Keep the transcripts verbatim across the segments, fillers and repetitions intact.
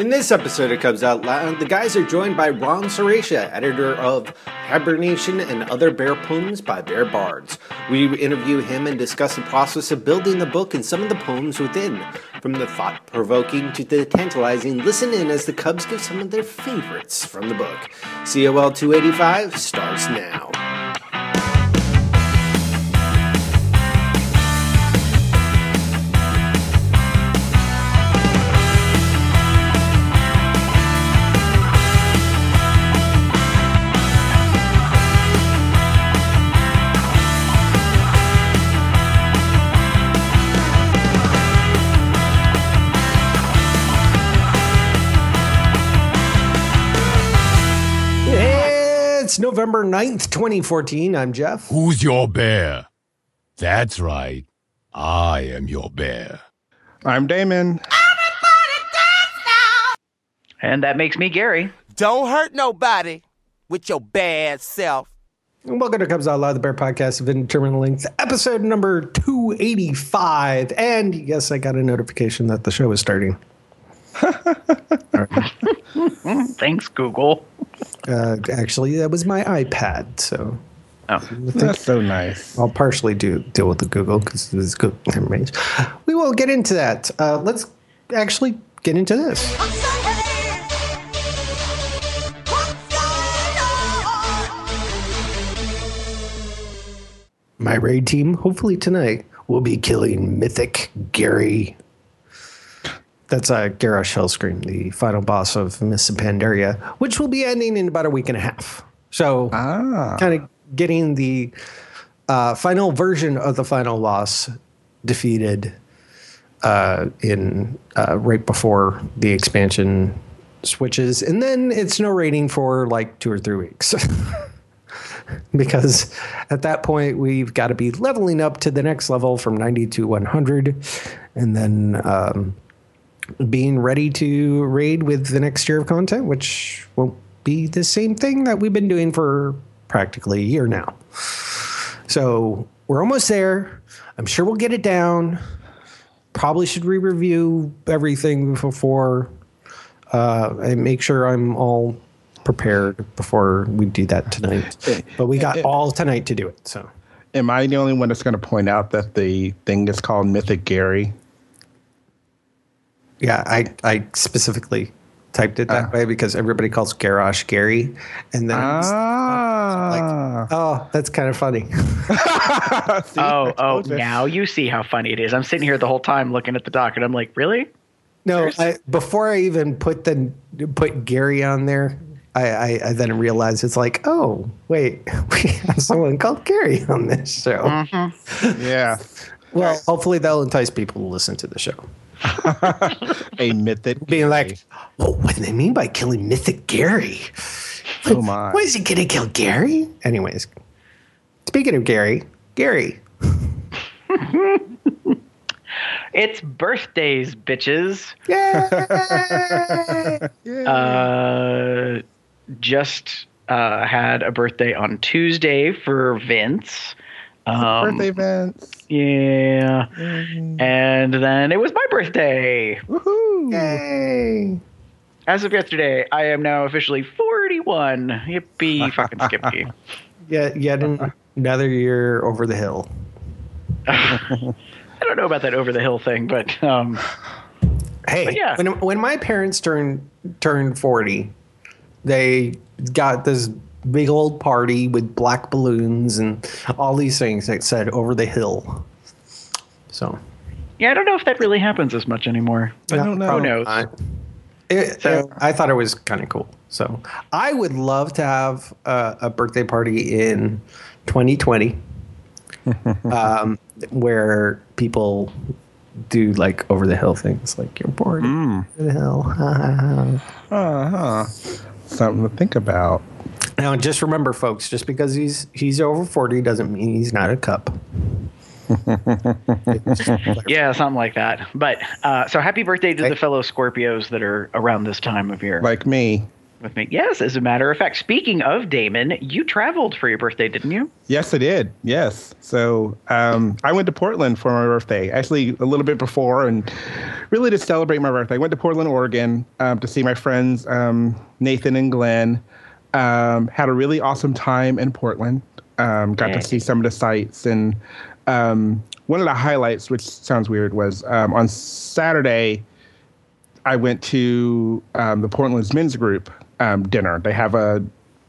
In this episode of Cubs Out Loud, the guys are joined by Ron Saracia, editor of Hibernation and Other Bear Poems by Bear Bards. We interview him and discuss the process of building the book and some of the poems within. From the thought-provoking to the tantalizing, listen in as the Cubs give some of their favorites from the book. C O L two eighty-five starts now. It's November ninth, twenty fourteen. I'm Jeff. Who's your bear? That's right. I am your bear. I'm Damon. And that makes me Gary. Don't hurt nobody with your bad self. And welcome to Cubs Out Loud, the Bear Podcast of Indeterminate Length, episode number two eighty-five. And yes, I got a notification that the show is starting. Thanks, Google. Uh, actually, that was my iPad, so oh, that's so nice. I'll partially do deal with the Google because it was good. Never mind. We will get into that. Uh, let's actually get into this. My raid team, hopefully tonight, will be killing Mythic Gary. That's uh, Garrosh Hellscream, the final boss of Mists of Pandaria, which will be ending in about a week and a half. So ah. kind of getting the uh, final version of the final boss defeated uh, in uh, right before the expansion switches. And then it's no raiding for like two or three weeks. Because at that point, we've got to be leveling up to the next level from ninety to one hundred. And then um, being ready to raid with the next year of content, which won't be the same thing that we've been doing for practically a year now. So we're almost there. I'm sure we'll get it down. Probably should re-review everything before uh, and make sure I'm all prepared before we do that tonight. But we got all tonight to do it. So, am I the only one that's going to point out that the thing is called Mythic Gary? Yeah, I, I specifically typed it that uh, way because everybody calls Garrosh Gary. And then ah. like, oh, that's kind of funny. see, oh, oh, you. Now you see how funny it is. I'm sitting here the whole time looking at the doc and I'm like, really? No, I, before I even put the put Gary on there, I, I, I then realized it's like, oh, wait, we have someone called Gary on this show. Mm-hmm. Yeah. Well, hopefully that'll entice people to listen to the show. A mythic being like, oh, what do they mean by killing Mythic Gary? What, oh my! Why is he gonna kill Gary? Anyways, speaking of Gary, Gary. It's birthdays, bitches. Yay! Yay. Uh, just uh, had a birthday on Tuesday for Vince. Um, birthday, Vince. Yeah. Mm. And then it was my birthday. Woohoo! Yay! As of yesterday, I am now officially forty-one. Yippee fucking skippy. Yeah, yet another year over the hill. I don't know about that over the hill thing, but um, hey, but yeah. when when my parents turned turned forty, they got this big old party with black balloons and all these things that said over the hill. So yeah, I don't know if that really happens as much anymore. But I don't know. Who knows? I, it, So- it, I thought it was kind of cool. So I would love to have a, a birthday party in twenty twenty, um, where people do like over the hill things, like you're bored Mm. over the hill. Uh-huh. Something to think about. Now, just remember, folks, just because he's he's over forty doesn't mean he's not a cup. Yeah, something like that. But uh, so happy birthday to the fellow Scorpios that are around this time of year. Like me. with me. Yes, as a matter of fact, speaking of Damon, you traveled for your birthday, didn't you? Yes, I did. Yes. So um, I went to Portland for my birthday, actually a little bit before, and really to celebrate my birthday. I went to Portland, Oregon um, to see my friends, um, Nathan and Glenn. Um, had a really awesome time in Portland. Um, got Yeah. to see some of the sites. And um, one of the highlights, which sounds weird, was um, on Saturday, I went to um, the Portland's Men's Group um, dinner. They have a,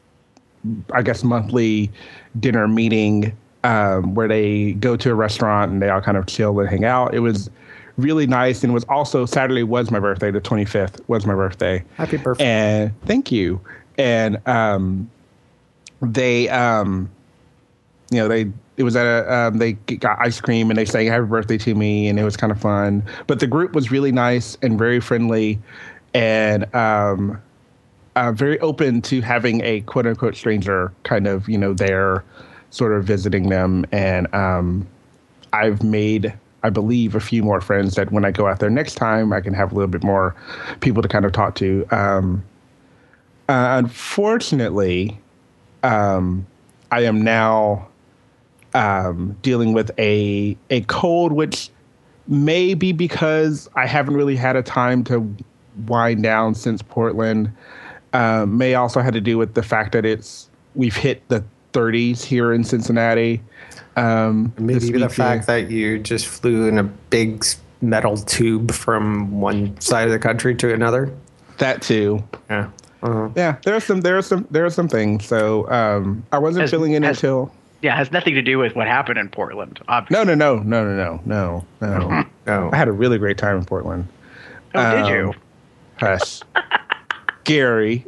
I guess, monthly dinner meeting um, where they go to a restaurant and they all kind of chill and hang out. It was really nice. And it was also, Saturday was my birthday. The twenty-fifth was my birthday. Happy birthday. And thank you. And um, they, um, you know, they, it was at a, um, they got ice cream and they sang happy birthday to me, and it was kind of fun. But the group was really nice and very friendly, and um, uh, very open to having a quote unquote stranger kind of, you know, there sort of visiting them. And um, I've made, I believe, a few more friends that when I go out there next time, I can have a little bit more people to kind of talk to. Um, uh, unfortunately, um, I am now Um, dealing with a a cold, which may be because I haven't really had a time to wind down since Portland. Um, may also have to do with the fact that it's we've hit the thirties here in Cincinnati. Um, Maybe this the weekend. fact that you just flew in a big s- metal tube from one side of the country to another. That too. Yeah. Uh-huh. Yeah, there are some there are some there are some things. So um, I wasn't Has- feeling it has- until. Yeah, it has nothing to do with what happened in Portland, obviously. No, no, no, no, no, no, no, no. Oh. I had a really great time in Portland. Oh, did Um, you? Hush. Gary.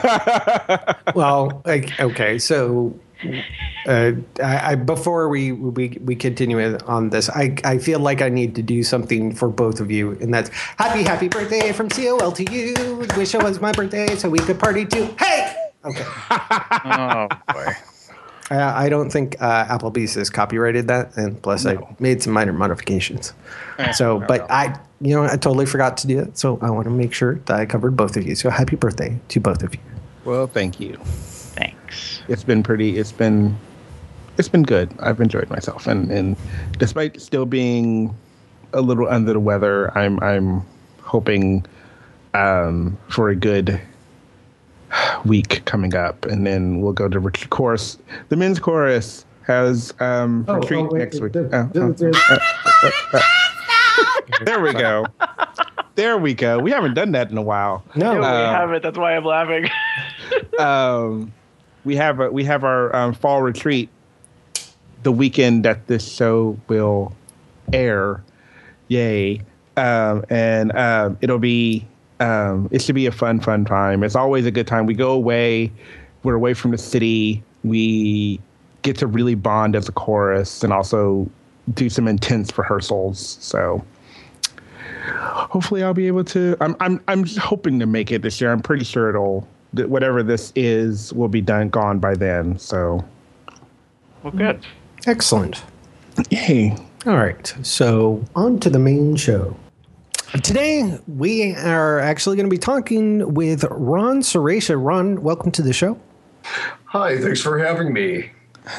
Well, like, okay, so uh, I, I, before we, we we continue on this, I, I feel like I need to do something for both of you, and that's happy happy birthday from C O L to you. Wish it was my birthday so we could party too. Hey, okay. Oh, boy. I, I don't think uh, Applebee's has copyrighted that, and plus I made some minor modifications. So, but I, you know, I totally forgot to do it, so I want to make sure that I covered both of you. So, happy birthday to both of you. Well, thank you. Thanks. It's been pretty. It's been. It's been good. I've enjoyed myself, and and despite still being a little under the weather, I'm I'm hoping um, for a good week coming up, and then we'll go to retreat chorus. The men's chorus has um, Oh, retreat oh, wait, next week. there- Oh, oh, there- oh, oh, oh, oh. There we go. There we go. We haven't done that in a while. No, No, we Um, haven't. That's why I'm laughing. um, we have a, we have our um, fall retreat the weekend that this show will air. Yay! Um, and um, it'll be um, it should be a fun, fun time. It's always a good time. We go away. We're away from the city. We get to really bond as a chorus, and also do some intense rehearsals. So hopefully, I'll be able to. I'm I'm I'm hoping to make it this year. I'm pretty sure it'll. That whatever this is will be done gone by then. So, Well, good. excellent. yay! All right, so on to the main show. Today, we are actually going to be talking with Ron Suresha. Ron, welcome to the show. Hi, thanks for having me.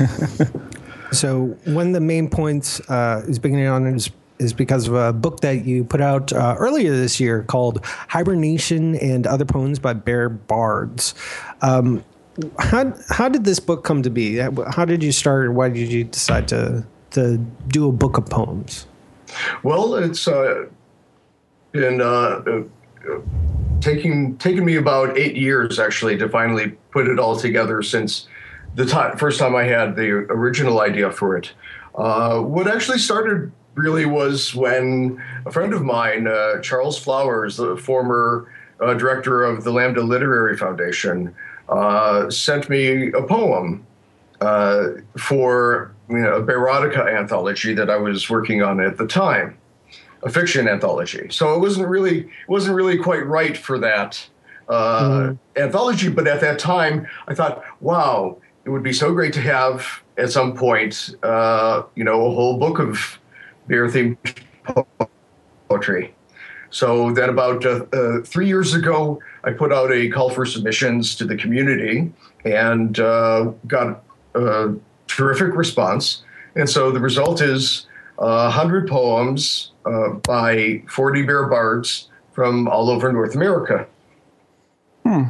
So, one of the main points uh, is beginning on is, is because of a book that you put out uh, earlier this year called Hibernation and Other Poems by Bear Bards. Um, how, how did this book come to be? How did you start? Why did you decide to, to do a book of poems? Well, it's uh, been uh, uh, taking taking me about eight years actually to finally put it all together since the time, first time I had the original idea for it. Uh, what actually started really was when a friend of mine, uh, Charles Flowers, the former uh, director of the Lambda Literary Foundation, uh, sent me a poem uh, for you know, a Barotica anthology that I was working on at the time, a fiction anthology. So it wasn't really it wasn't really quite right for that uh, mm-hmm. anthology. But at that time, I thought, wow, it would be so great to have at some point, uh, you know, a whole book of bear-themed poetry. So then about uh, uh, three years ago, I put out a call for submissions to the community and uh, got a terrific response. And so the result is uh, one hundred poems uh, by forty bear bards from all over North America. Hmm.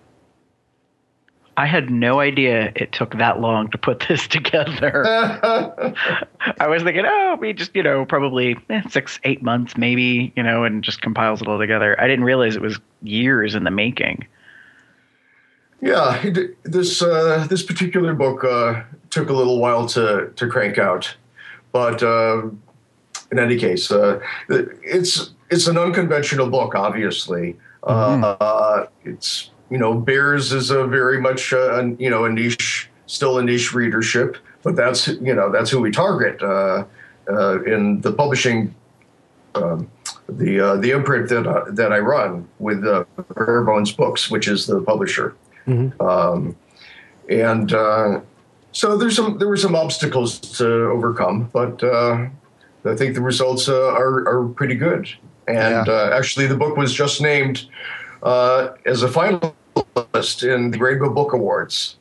I had no idea it took that long to put this together. I was thinking, oh, we just, you know, probably eh, six, eight months maybe, you know, and just compiles it all together. I didn't realize it was years in the making. Yeah, it, this uh, this particular book uh, took a little while to to crank out, but uh, in any case, uh, it's it's an unconventional book. Obviously, mm-hmm. uh, it's. You know, bears is a very much, uh, you know, a niche, still a niche readership, but that's, you know, that's who we target uh, uh, in the publishing, um, the uh, the imprint that uh, that I run with uh, Bare Bones Books, which is the publisher, mm-hmm. um, and uh, so there's some there were some obstacles to overcome, but uh, I think the results uh, are are pretty good, and yeah. uh, actually the book was just named uh, as a finalist in the Rainbow Book Awards.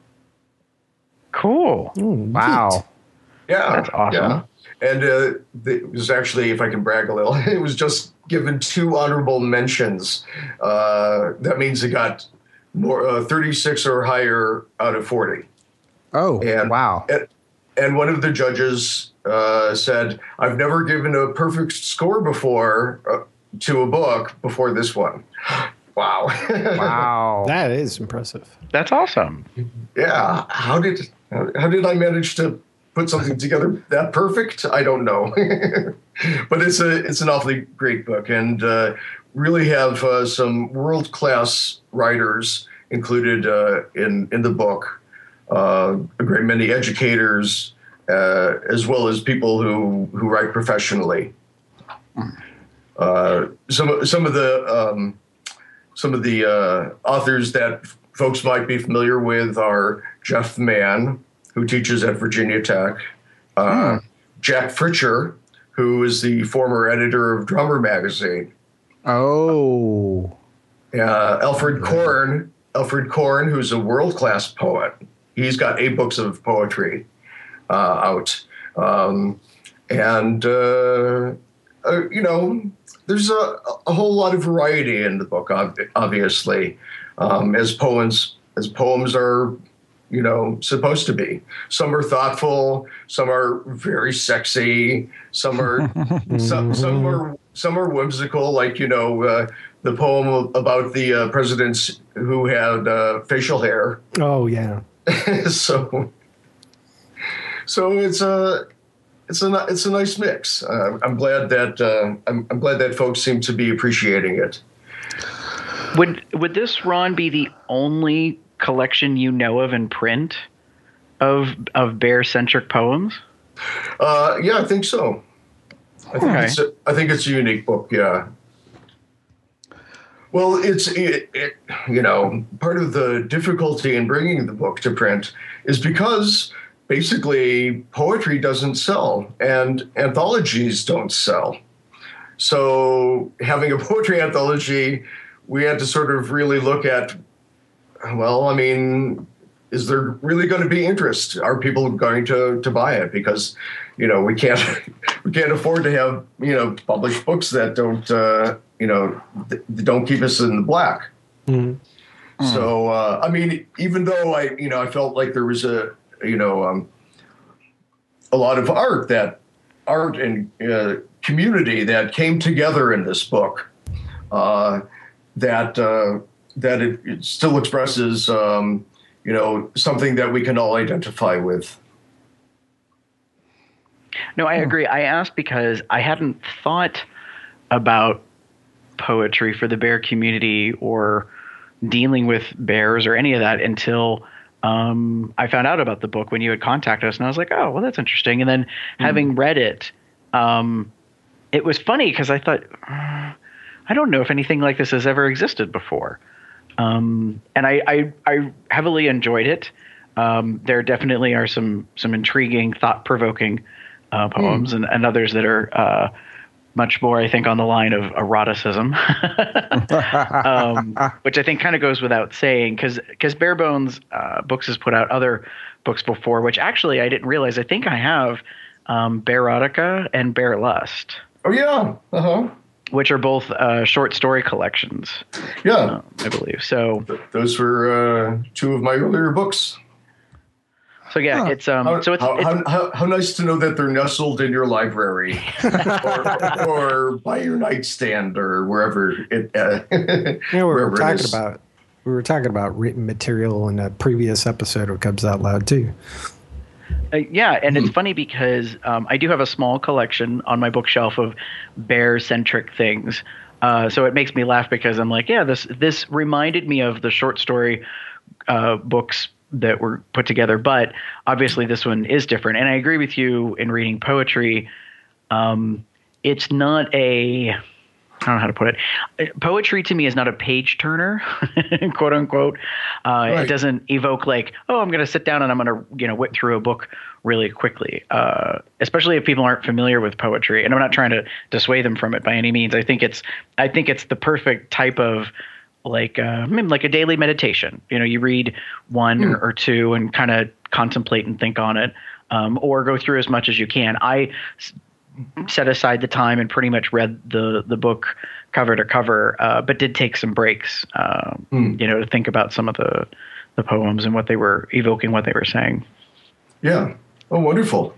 Cool. Ooh, wow. Neat. Yeah. That's awesome. Yeah. And uh, it was actually, if I can brag a little, it was just given two honorable mentions. Uh, that means it got more uh, thirty-six or higher out of forty. Oh, and, wow. And, and one of the judges uh, said, I've never given a perfect score before uh, to a book before this one. Wow. Wow. That is impressive. That's awesome. Yeah. How did how did I manage to put something together that perfect? I don't know. But it's a it's an awfully great book, and uh, really have uh, some world-class writers included uh, in in the book. Uh, a great many educators, uh, as well as people who who write professionally. Uh, some some of the um, Some of the uh, authors that f- folks might be familiar with are Jeff Mann, who teaches at Virginia Tech, uh, mm. Jack Fritcher, who is the former editor of Drummer Magazine. Oh. Uh, Alfred Korn, Alfred Korn, who's a world-class poet. He's got eight books of poetry uh, out. Um, and, uh, uh, you know... There's a, a whole lot of variety in the book, obviously, um, as poems as poems are, you know, supposed to be. Some are thoughtful, some are very sexy, some are some some are some are whimsical, like you know uh, the poem about the uh, presidents who had uh, facial hair. Oh yeah. so so it's a. It's a it's a nice mix. Uh, I'm glad that uh, I'm, I'm glad that folks seem to be appreciating it. Would would this, Ron, be the only collection you know of in print of of bear centric poems? Uh, yeah, I think so. I think okay. it's a, I think it's a unique book. Yeah. Well, it's it, it, you know, part of the difficulty in bringing the book to print is because basically poetry doesn't sell and anthologies don't sell. So having a poetry anthology, we had to sort of really look at, well, I mean, is there really going to be interest? Are people going to, to buy it? Because, you know, we can't we can't afford to have, you know, published books that don't, uh, you know, th- don't keep us in the black. Mm-hmm. Mm. So, uh, I mean, even though I, you know, I felt like there was a, you know, um, a lot of art that art and uh, community that came together in this book, uh, that uh, that it, it still expresses, um, you know, something that we can all identify with. No, I agree. I asked because I hadn't thought about poetry for the bear community or dealing with bears or any of that until um, I found out about the book when you had contacted us, and I was like, oh, well, that's interesting. And then mm-hmm. having read it, um, it was funny because I thought, uh, I don't know if anything like this has ever existed before. Um, and I, I, I heavily enjoyed it. Um, there definitely are some, some intriguing, thought-provoking uh, poems mm. and, and others that are uh, much more, I think, on the line of eroticism, um, which I think kind of goes without saying, because because Bare Bones uh, Books has put out other books before, which actually I didn't realize. I think I have um, Bearotica and Bare Lust. Oh yeah, uh huh. Which are both uh, short story collections. Yeah, uh, I believe so. Th- those were uh, two of my earlier books. So yeah, huh. it's um. How, so it's how, it's how, how, how nice to know that they're nestled in your library, or, or by your nightstand, or wherever it. Uh, you know, we were talking about we were talking about written material in a previous episode of Cubs Out Loud too. Uh, yeah, and it's funny because um, I do have a small collection on my bookshelf of bear-centric things. Uh, so it makes me laugh because I'm like, yeah, this this reminded me of the short story uh, books that were put together, but obviously this one is different. And I agree with you in reading poetry. Um, it's not a, I don't know how to put it. Poetry to me is not a page turner, quote unquote. Uh, right. It doesn't evoke like, oh, I'm going to sit down and I'm going to, you know, whip through a book really quickly. Uh, especially if people aren't familiar with poetry. And I'm not trying to dissuade them from it by any means. I think it's, I think it's the perfect type of like, uh, like a daily meditation. You know, you read one mm. or, or two and kind of contemplate and think on it, um, or go through as much as you can. I set aside the time and pretty much read the the book cover to cover, uh, but did take some breaks, uh, mm. you know, to think about some of the the poems and what they were evoking, what they were saying. Yeah. Oh, wonderful.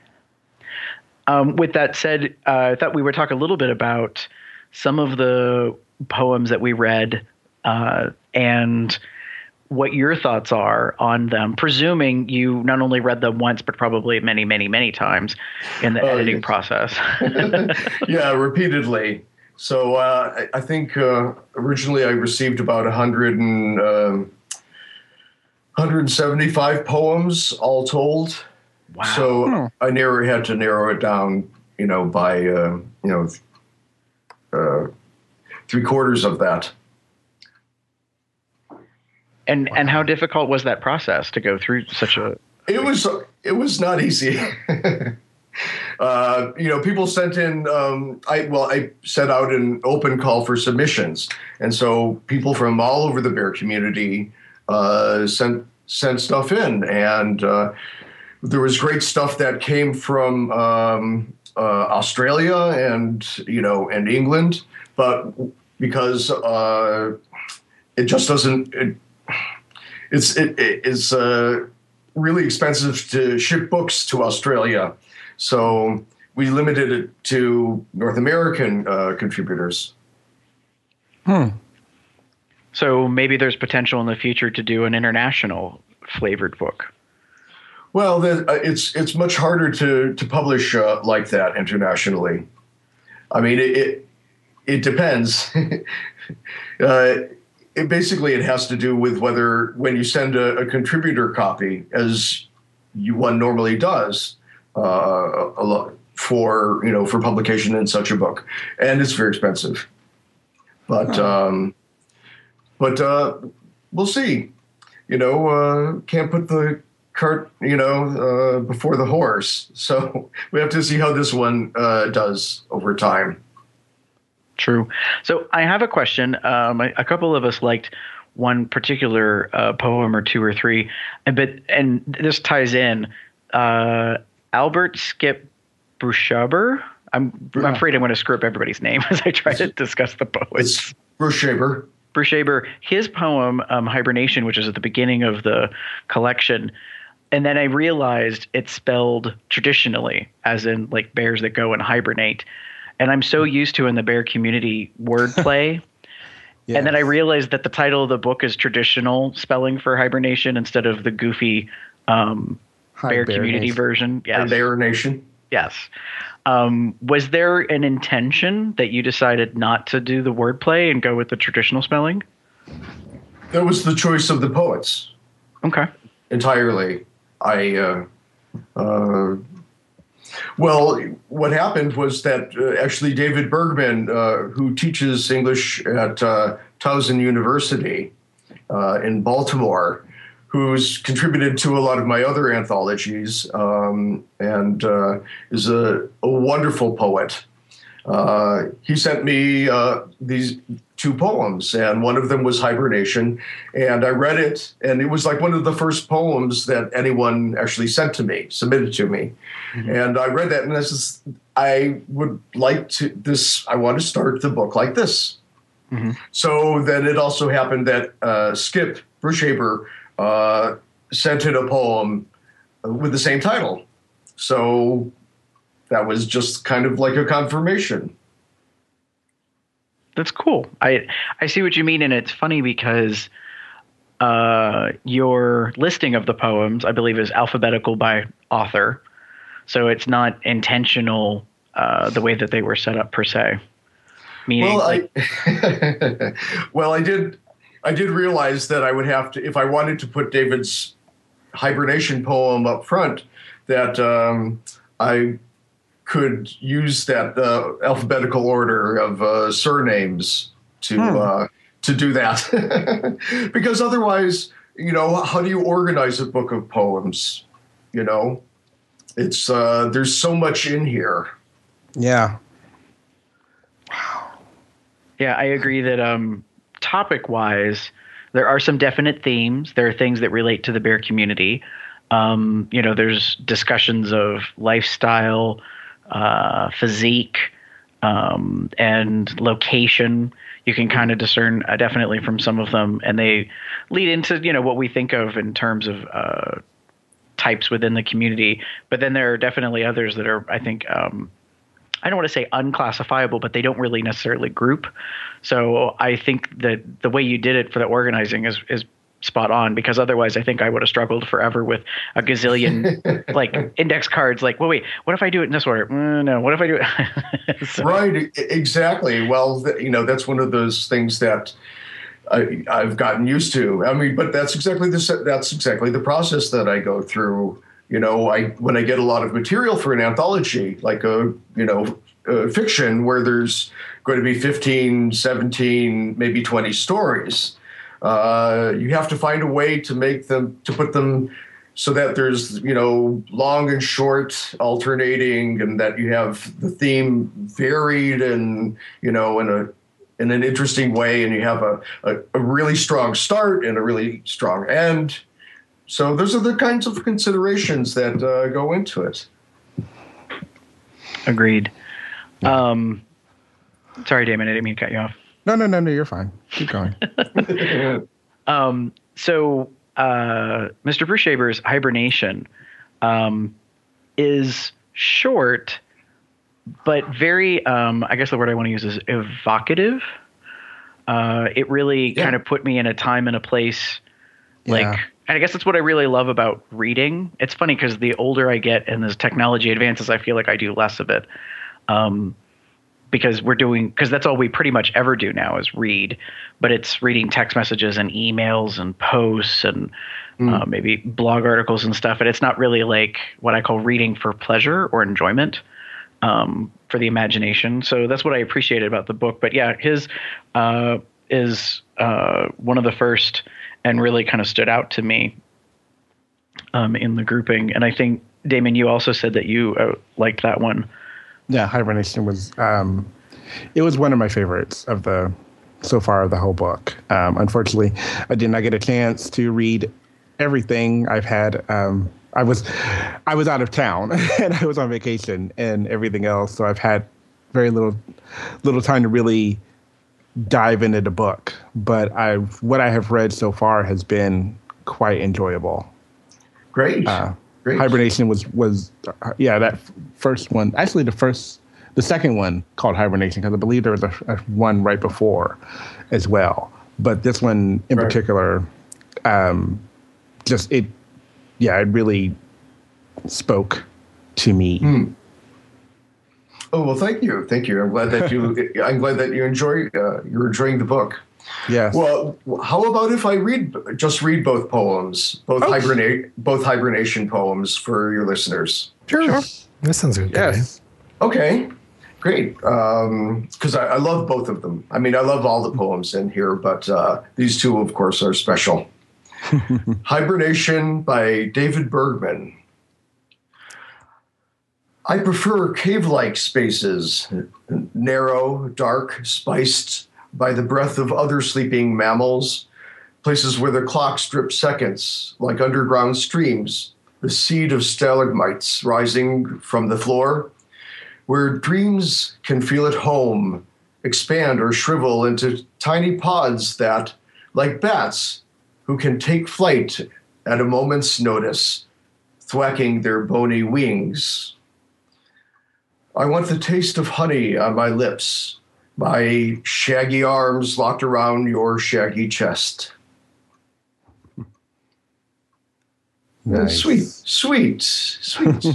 Um, with that said, uh, I thought we would talk a little bit about some of the poems that we read uh, and what your thoughts are on them, presuming you not only read them once, but probably many, many, many times in the uh, editing yes. process. Yeah, repeatedly. So uh, I, I think uh, originally I received about one hundred and, uh, one hundred seventy-five poems all told. Wow. So hmm. I narrow, had to narrow it down, you know, by, uh, you know, uh, three quarters of that. And wow. and how difficult was that process to go through such a? It was it was not easy. uh, you know, people sent in. Um, I well, I set out an open call for submissions, and so people from all over the bear community uh, sent sent stuff in, and uh, there was great stuff that came from um, uh, Australia and you know and England, but because uh, it just doesn't. It, It's it, it's uh, really expensive to ship books to Australia, so we limited it to North American uh, contributors. Hmm. So maybe there's potential in the future to do an international flavored book. Well, the, uh, it's it's much harder to to publish uh, like that internationally. I mean, it it, it depends. uh, It basically, it has to do with whether when you send a, a contributor copy, as you one normally does, uh, a lot for you know for publication in such a book, and it's very expensive. But oh. um, but uh, we'll see. You know, uh, can't put the cart you know uh, before the horse. So we have to see how this one uh, does over time. True. So I have a question. Um, a, a couple of us liked one particular uh, poem or two or three, but and this ties in. Uh, Albert Skip Brushaber. I'm, yeah. I'm afraid I'm going to screw up everybody's name as I try it's, to discuss the poets. It's Brushaber. Brushaber. His poem um, Hibernation, which is at the beginning of the collection, and then I realized it's spelled traditionally, as in like bears that go and hibernate. And I'm so used to in the bear community wordplay. Yes. And then I realized that the title of the book is traditional spelling for hibernation instead of the goofy um, bear, bear community nation. version. Yes. Bear Nation. Yes. Um, was there an intention that you decided not to do the wordplay and go with the traditional spelling? That was the choice of the poets. Okay. Entirely. I... Uh, uh, Well, what happened was that uh, actually David Bergman, uh, who teaches English at uh, Towson University uh, in Baltimore, who's contributed to a lot of my other anthologies um, and uh, is a, a wonderful poet, uh, he sent me uh, these two poems, and one of them was Hibernation, and I read it, and it was like one of the first poems that anyone actually sent to me, submitted to me. Mm-hmm. And I read that, and this is, I would like to, this, I want to start the book like this. Mm-hmm. So then it also happened that uh, Skip Bruchaber uh, sent in a poem with the same title. So that was just kind of like a confirmation. That's cool. I I see what you mean, and it's funny because uh, your listing of the poems, I believe, is alphabetical by author. So it's not intentional uh, the way that they were set up per se. Meaning, well, like, I well, I did I did realize that I would have to, if I wanted to put David's Hibernation poem up front, that um, I could use that uh, alphabetical order of uh, surnames to hmm. uh, to do that, because otherwise, you know, how do you organize a book of poems? You know, it's uh, there's so much in here. Yeah. Yeah, I agree that um, topic-wise, there are some definite themes. There are things that relate to the bear community. Um, you know, there's discussions of lifestyle, uh, physique, um, and location. You can kind of discern uh, definitely from some of them, and they lead into, you know, what we think of in terms of uh, types within the community. But then there are definitely others that are, I think, um, I don't want to say unclassifiable, but they don't really necessarily group. So I think that the way you did it for the organizing is is spot on, because otherwise I think I would have struggled forever with a gazillion like index cards. Like, well, wait, what if I do it in this order? Mm, no, what if I do it? so. Right, exactly. Well, you know, that's one of those things that I, I've gotten used to. I mean, but that's exactly the that's exactly the process that I go through. You know, I when I get a lot of material for an anthology, like a, you know, a fiction where there's going to be fifteen, seventeen, maybe twenty stories, uh, you have to find a way to make them, to put them so that there's, you know, long and short alternating, and that you have the theme varied and, you know, in a in an interesting way, and you have a, a, a really strong start and a really strong end. So those are the kinds of considerations that uh, go into it. Agreed. Um, sorry, Damon, I didn't mean to cut you off. No, no, no, no, you're fine. Keep going. um, so uh, Mister Bruchaber's Hibernation um, is short, but very, um, I guess the word I want to use is evocative. Uh, it really yeah. kind of put me in a time and a place, like, yeah. and I guess that's what I really love about reading. It's funny because the older I get and as technology advances, I feel like I do less of it. Um, because we're doing, because that's all we pretty much ever do now is read, but it's reading text messages and emails and posts and mm. uh, maybe blog articles and stuff. And it's not really like what I call reading for pleasure or enjoyment, um, for the imagination. So that's what I appreciated about the book. But yeah, his uh, is uh, one of the first and really kind of stood out to me um, in the grouping. And I think, Damon, you also said that you uh, liked that one. Yeah, Hibernation was um, it was one of my favorites of the so far of the whole book. Um, unfortunately, I did not get a chance to read everything. I've had um, I was I was out of town and I was on vacation and everything else, so I've had very little little time to really dive into the book. But I what I have read so far has been quite enjoyable. Great. Uh, Great. Hibernation was, was uh, yeah, that f- first one. Actually, the first, the second one called Hibernation, because I believe there was a, a one right before as well. But this one in right. particular, um, just it, yeah, it really spoke to me. Hmm. Oh, well, thank you. Thank you. I'm glad that you, I'm glad that you enjoy, uh, you're enjoying the book. Yes. Well, how about if I read just read both poems, both oh. hibernate, both hibernation poems for your listeners? Sure. sure. That sounds good. Yes. Okay. Great. Because um, I, I love both of them. I mean, I love all the poems in here, but uh, these two, of course, are special. Hibernation by David Bergman. I prefer cave-like spaces, narrow, dark, spiced by the breath of other sleeping mammals, places where the clock strips seconds, like underground streams, the seed of stalagmites rising from the floor, where dreams can feel at home, expand or shrivel into tiny pods that, like bats, who can take flight at a moment's notice, thwacking their bony wings. I want the taste of honey on my lips, my shaggy arms locked around your shaggy chest. Nice. Sweet, sweet, sweet.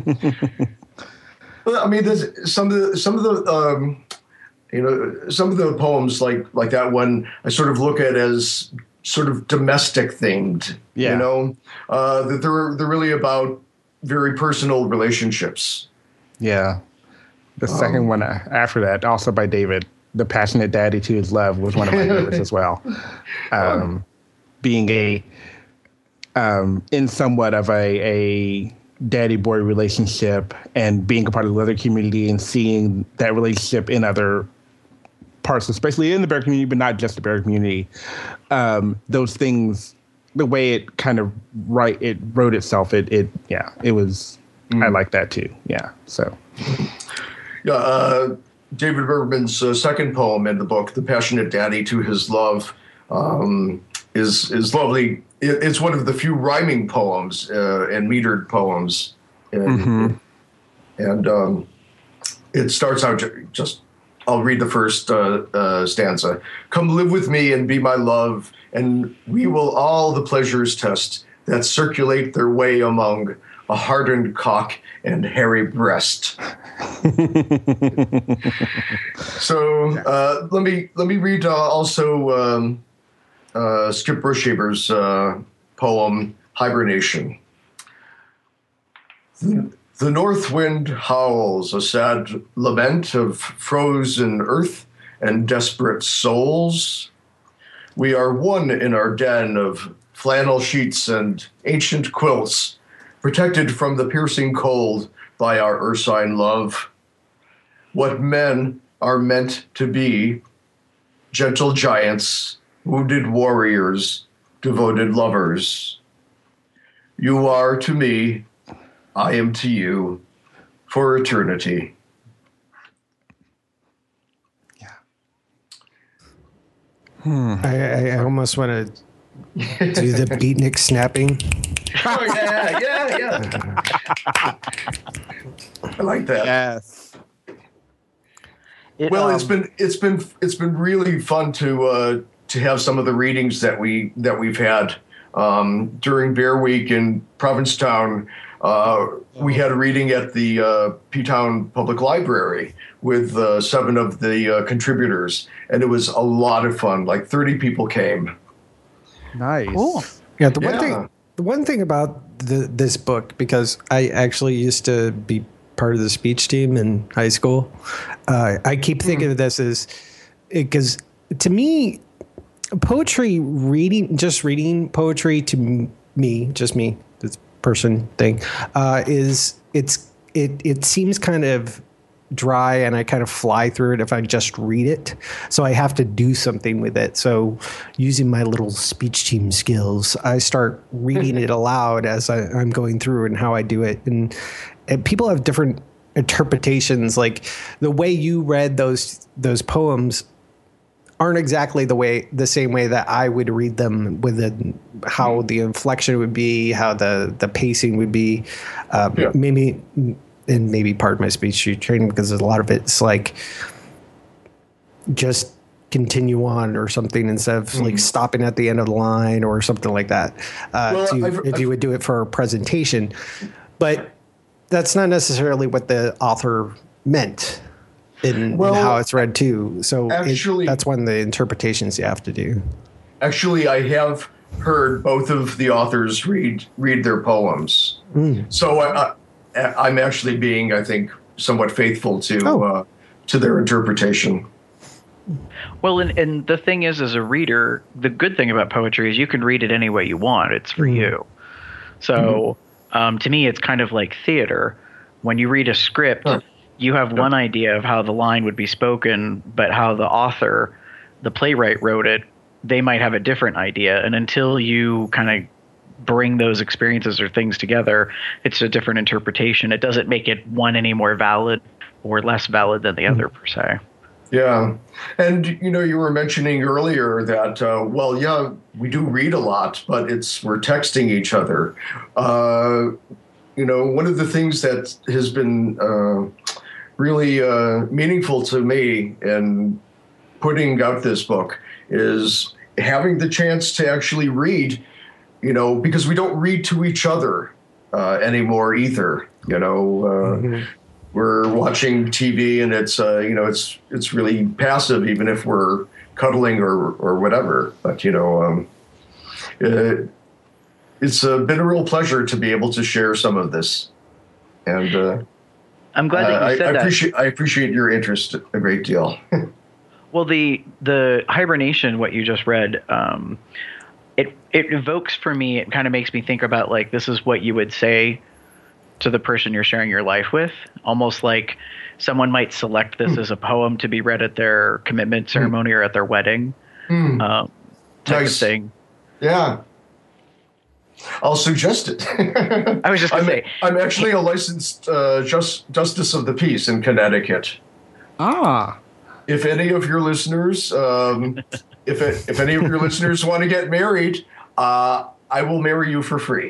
Well, I mean, there's some of the some of the um, you know some of the poems like like that one I sort of look at as sort of domestic themed. Yeah. You know, uh, that they're they're really about very personal relationships. Yeah. The second Um, one after that, also by David, The Passionate Daddy to His Love, was one of my favorites as well. Um, being a, um, in somewhat of a, a daddy-boy relationship and being a part of the leather community and seeing that relationship in other parts, especially in the bear community, but not just the bear community, um, those things, the way it kind of right, it wrote itself, it, it yeah, it was, mm. I like that too. Yeah, so. Yeah, uh, David Bergman's uh, second poem in the book, "The Passionate Daddy to His Love," um, is is lovely. It, it's one of the few rhyming poems uh, and metered poems, and, mm-hmm. and um, it starts out just. I'll read the first uh, uh, stanza. "Come live with me and be my love, and we will all the pleasures test that circulate their way among a hardened cock and hairy breast." So uh, let me let me read uh, also um, uh, Skip Burshaber's uh, poem "Hibernation." The, the north wind howls a sad lament of frozen earth and desperate souls. We are one in our den of flannel sheets and ancient quilts, protected from the piercing cold by our ursine love. What men are meant to be, gentle giants, wounded warriors, devoted lovers. You are to me, I am to you, for eternity. Yeah. Hmm. I, I almost want to do the beatnik snapping. Oh, yeah, yeah, yeah. I like that. Yes. It, Well, um, it's been it's been it's been really fun to uh, to have some of the readings that we that we've had um, during Bear Week in Provincetown. Uh, we had a reading at the uh, P-Town Public Library with uh, seven of the uh, contributors, and it was a lot of fun. Like thirty people came. Nice. Cool. Yeah, the one Yeah. thing the one thing about the, this book, because I actually used to be part of the speech team in high school, uh, I keep thinking mm. of this as because to me, poetry reading, just reading poetry to m- me, just me, this person thing, uh, is it's it it seems kind of dry and I kind of fly through it if I just read it. So I have to do something with it. So using my little speech team skills, I start reading it aloud as I, I'm going through and how I do it. And, and people have different interpretations. Like the way you read those those poems aren't exactly the way the same way that I would read them, with the, how the inflection would be, how the, the pacing would be. Um, yeah. Maybe and maybe part of my speech training, because a lot of it's like just continue on or something instead of mm-hmm. like stopping at the end of the line or something like that. Uh, well, to, I've, if I've, you would do it for a presentation, but that's not necessarily what the author meant in, well, in how it's read too. So actually, it, that's one of the interpretations you have to do. Actually, I have heard both of the authors read read their poems. Mm. So I, I I'm actually being, I think, somewhat faithful to oh. uh, to their interpretation. Well, and, and the thing is, as a reader, the good thing about poetry is you can read it any way you want. It's for mm. you. So mm-hmm. um, to me, it's kind of like theater, When you read a script, Huh. you have one idea of how the line would be spoken, but how the author, the playwright, wrote it, they might have a different idea. And until you kind of bring those experiences or things together, it's a different interpretation. It doesn't make it one any more valid or less valid than the other, per se. Yeah. And, you know, you were mentioning earlier that, uh, well, yeah, we do read a lot, but it's we're texting each other. Uh, you know, one of the things that has been uh, really uh, meaningful to me in putting out this book is having the chance to actually read, you know, because we don't read to each other uh, anymore either, you know. Uh, mm-hmm. We're watching T V and it's, uh, you know, it's it's really passive, even if we're cuddling or or whatever. But, you know, um, it, it's uh, been a real pleasure to be able to share some of this. And uh, I'm glad that you uh, said I, I that. Appreciate, I appreciate your interest a great deal. Well, the the hibernation, what you just read, um, it it evokes for me, it kind of makes me think about, like, this is what you would say to the person you're sharing your life with, almost like someone might select this mm. as a poem to be read at their commitment ceremony mm. or at their wedding, mm. um, type nice. of thing. Yeah. I'll suggest it. I was just going to say. I'm actually a licensed uh, just, justice of the peace in Connecticut. Ah. If any of your listeners, um, if it, if any of your listeners want to get married, uh, I will marry you for free.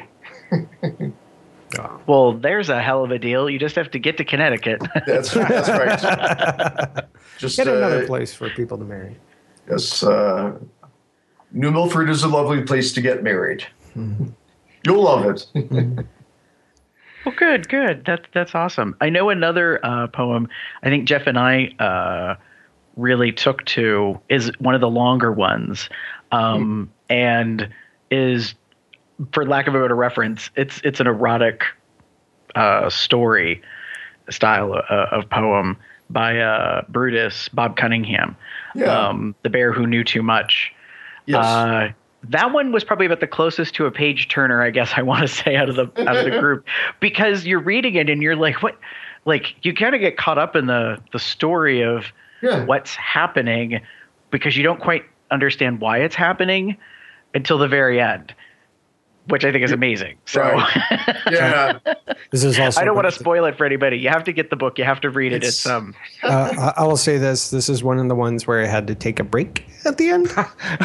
Well, there's a hell of a deal. You just have to get to Connecticut. That's that's right. Just get another uh, place for people to marry. Yes, uh, New Milford is a lovely place to get married. Mm-hmm. You'll love it. Well, good, good. That's that's awesome. I know another uh, poem. I think Jeff and I uh, really took to is one of the longer ones, um, mm-hmm. and is. For lack of a better reference, it's it's an erotic uh, story style uh, of poem by uh, Brutus, Bob Cunningham, yeah. um, The Bear Who Knew Too Much. Yes. Uh, that one was probably about the closest to a page turner, I guess I want to say, out of the out of the group, because you're reading it and you're like, what? Like, you kind of get caught up in the the story of yeah. what's happening, because you don't quite understand why it's happening until the very end. Which I think is amazing. So, right. yeah, this is also. I don't want to spoil it for anybody. You have to get the book. You have to read it. It's, it's um. uh, I will say this: this is one of the ones where I had to take a break at the end.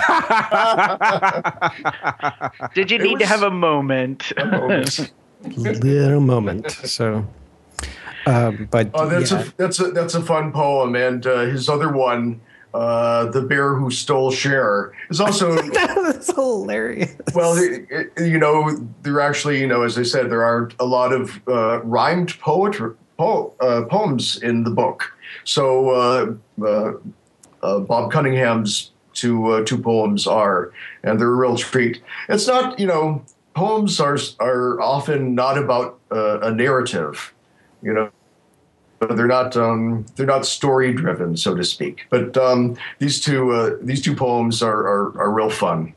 Did you need to have a moment? A moment. Little moment. So, um, but oh, that's yeah. a that's a that's a fun poem, and uh, his other one. Uh, The Bear Who Stole Cher is also that's hilarious. Well, it, it, you know, there actually, you know, as I said, there are a lot of uh, rhymed poetry po- uh, poems in the book. So uh, uh, uh, Bob Cunningham's two uh, two poems are, and they're a real treat. It's not, you know, poems are are often not about uh, a narrative, you know. They're not um, they're not story driven, so to speak. But um, these two uh, these two poems are, are are real fun.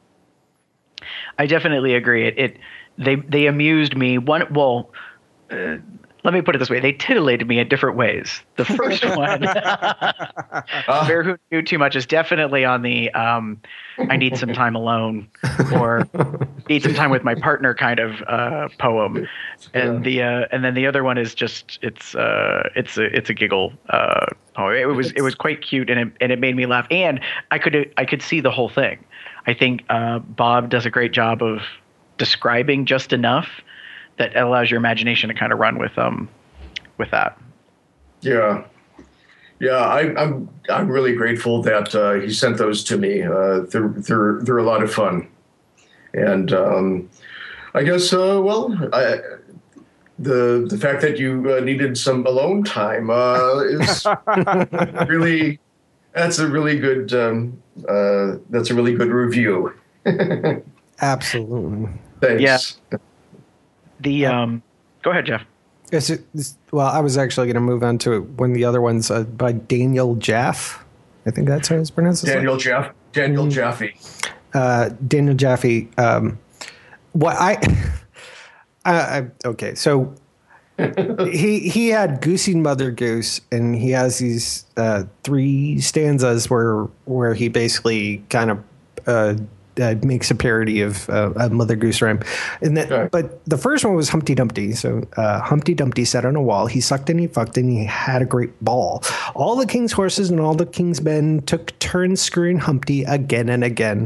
I definitely agree. It, it they they amused me. One well, uh, let me put it this way: they titillated me in different ways. The first one, uh, Bear Who Knew Too Much, is definitely on the um, I need some time alone or need some time with my partner kind of uh, poem, and yeah. the uh, and then the other one is just it's uh, it's a it's a giggle. Uh, oh, it was it was quite cute and it and it made me laugh, and I could I could see the whole thing. I think uh, Bob does a great job of describing just enough that allows your imagination to kind of run with um with that. Yeah, yeah. I, I'm I'm really grateful that uh, he sent those to me. Uh, they're they're they're a lot of fun, and um, I guess uh, well, I, the the fact that you uh, needed some alone time uh, is really that's a really good um, uh, that's a really good review. Absolutely. Thanks. Yeah. The um, go ahead, Jeff. Is it, is, well, I was actually going to move on to one of the other ones uh, by Daniel Jaffe. I think that's how it's pronounced. Daniel Jaffe. Daniel mm. Jaffe. Uh, Daniel Jaffe. Um, what I, I, I, okay, so he he had Goosey Mother Goose, and he has these uh, three stanzas where where he basically kind of uh, uh, makes a parody of uh, a Mother Goose rhyme. And that, Okay. but the first one was Humpty Dumpty. So uh, Humpty Dumpty sat on a wall. He sucked and he fucked and he had a great ball. All the king's horses and all the king's men took turns screwing Humpty again and again.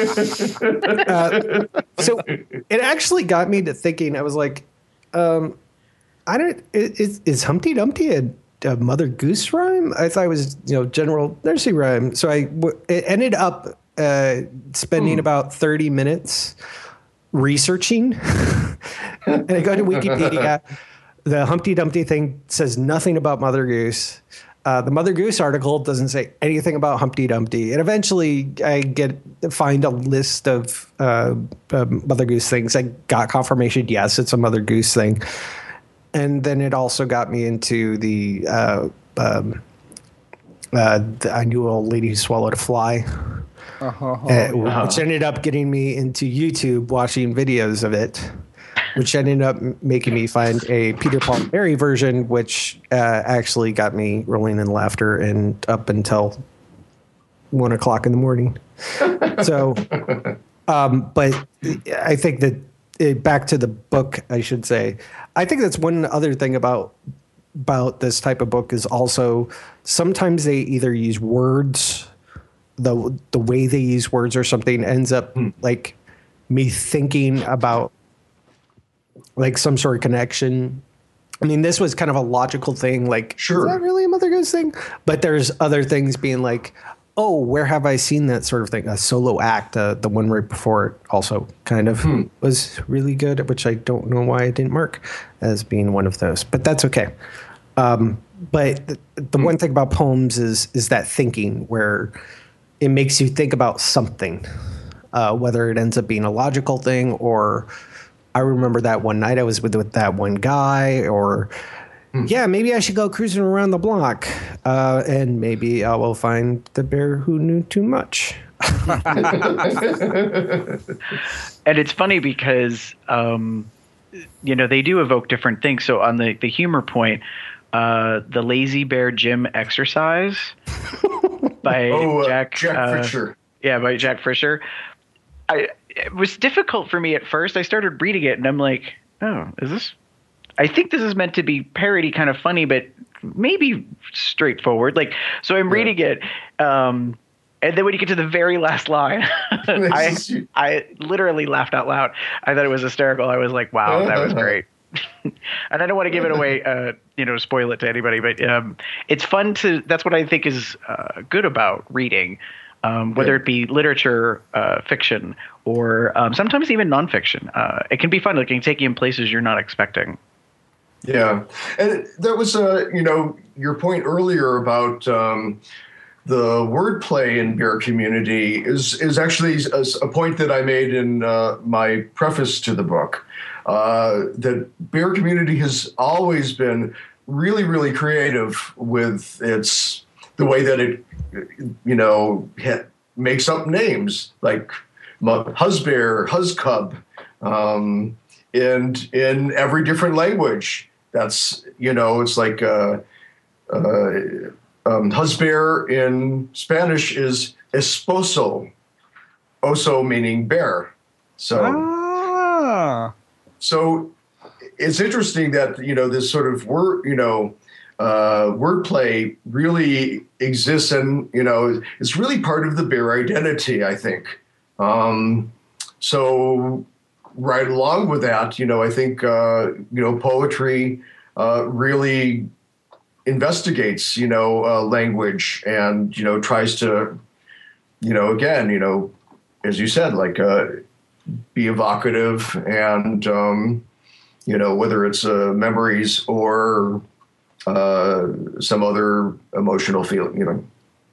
uh, so it actually got me to thinking. I was like, um, I don't. Is, is Humpty Dumpty a, a Mother Goose rhyme? I thought it was, you know, general nursery rhyme. So I w- it ended up uh, spending Hmm. about thirty minutes researching, and I go to Wikipedia. The Humpty Dumpty thing says nothing about Mother Goose. Uh, the Mother Goose article doesn't say anything about Humpty Dumpty. And eventually I get find a list of uh, uh, Mother Goose things. I got confirmation, yes, it's a Mother Goose thing. And then it also got me into the, uh, um, uh, the I knew an old lady who swallowed a fly, Uh-huh. uh, which ended up getting me into YouTube watching videos of it, which ended up m- making me find a Peter Paul and Mary version, which uh, actually got me rolling in laughter and up until one o'clock in the morning. So, um, but I think that uh, back to the book, I should say, I think that's one other thing about about this type of book is also sometimes they either use words, the the way they use words or something ends up like me thinking about like some sort of connection. I mean, this was kind of a logical thing. Like, Sure. is that really a Mother Goose thing? But there's other things being like, oh, where have I seen that sort of thing? A solo act, uh, the one right before it also kind of was really good, which I don't know why I didn't mark as being one of those, but that's okay. Um, but the, the one thing about poems is is that thinking where it makes you think about something, uh, whether it ends up being a logical thing or I remember that one night I was with, with that one guy or yeah, maybe I should go cruising around the block uh, and maybe I will find the bear who knew too much. And it's funny because, um, you know, they do evoke different things. So on the, the humor point, uh, the Lazy Bear Gym Exercise by Oh, uh, Jack, Jack uh, Fisher. Yeah, by Jack Fisher. I, it was difficult for me at first. I started reading it and I'm like, oh, is this, I think this is meant to be parody, kind of funny, but maybe straightforward. Like, so I'm reading it. Um, and then when you get to the very last line, I, I literally laughed out loud. I thought it was hysterical. I was like, wow, that was great. And I don't want to give it away, uh, you know, spoil it to anybody, but um, it's fun to, that's what I think is uh, good about reading. Um, whether it be literature, uh, fiction, or um, sometimes even nonfiction. Uh, it can be fun. It can take you in places you're not expecting. Yeah, and that was, uh, you know, your point earlier about um, the wordplay in Bear Community is is actually a, a point that I made in uh, my preface to the book. Uh, that Bear Community has always been really, really creative with its the way that it, you know, ha- makes up names like Husbear, Huscub. Um, and in every different language, that's, you know, it's like uh, uh, um, husbear in Spanish is esposo, oso meaning bear. So, Ah. so it's interesting that, you know, this sort of word, you know, uh, wordplay really exists, and, you know, it's really part of the bear identity, I think. Um, so. Right along with that, you know, I think, uh, you know, poetry uh, really investigates, you know, uh, language and, you know, tries to, you know, again, you know, as you said, like uh, be evocative and, um, you know, whether it's uh, memories or uh, some other emotional feel, you know.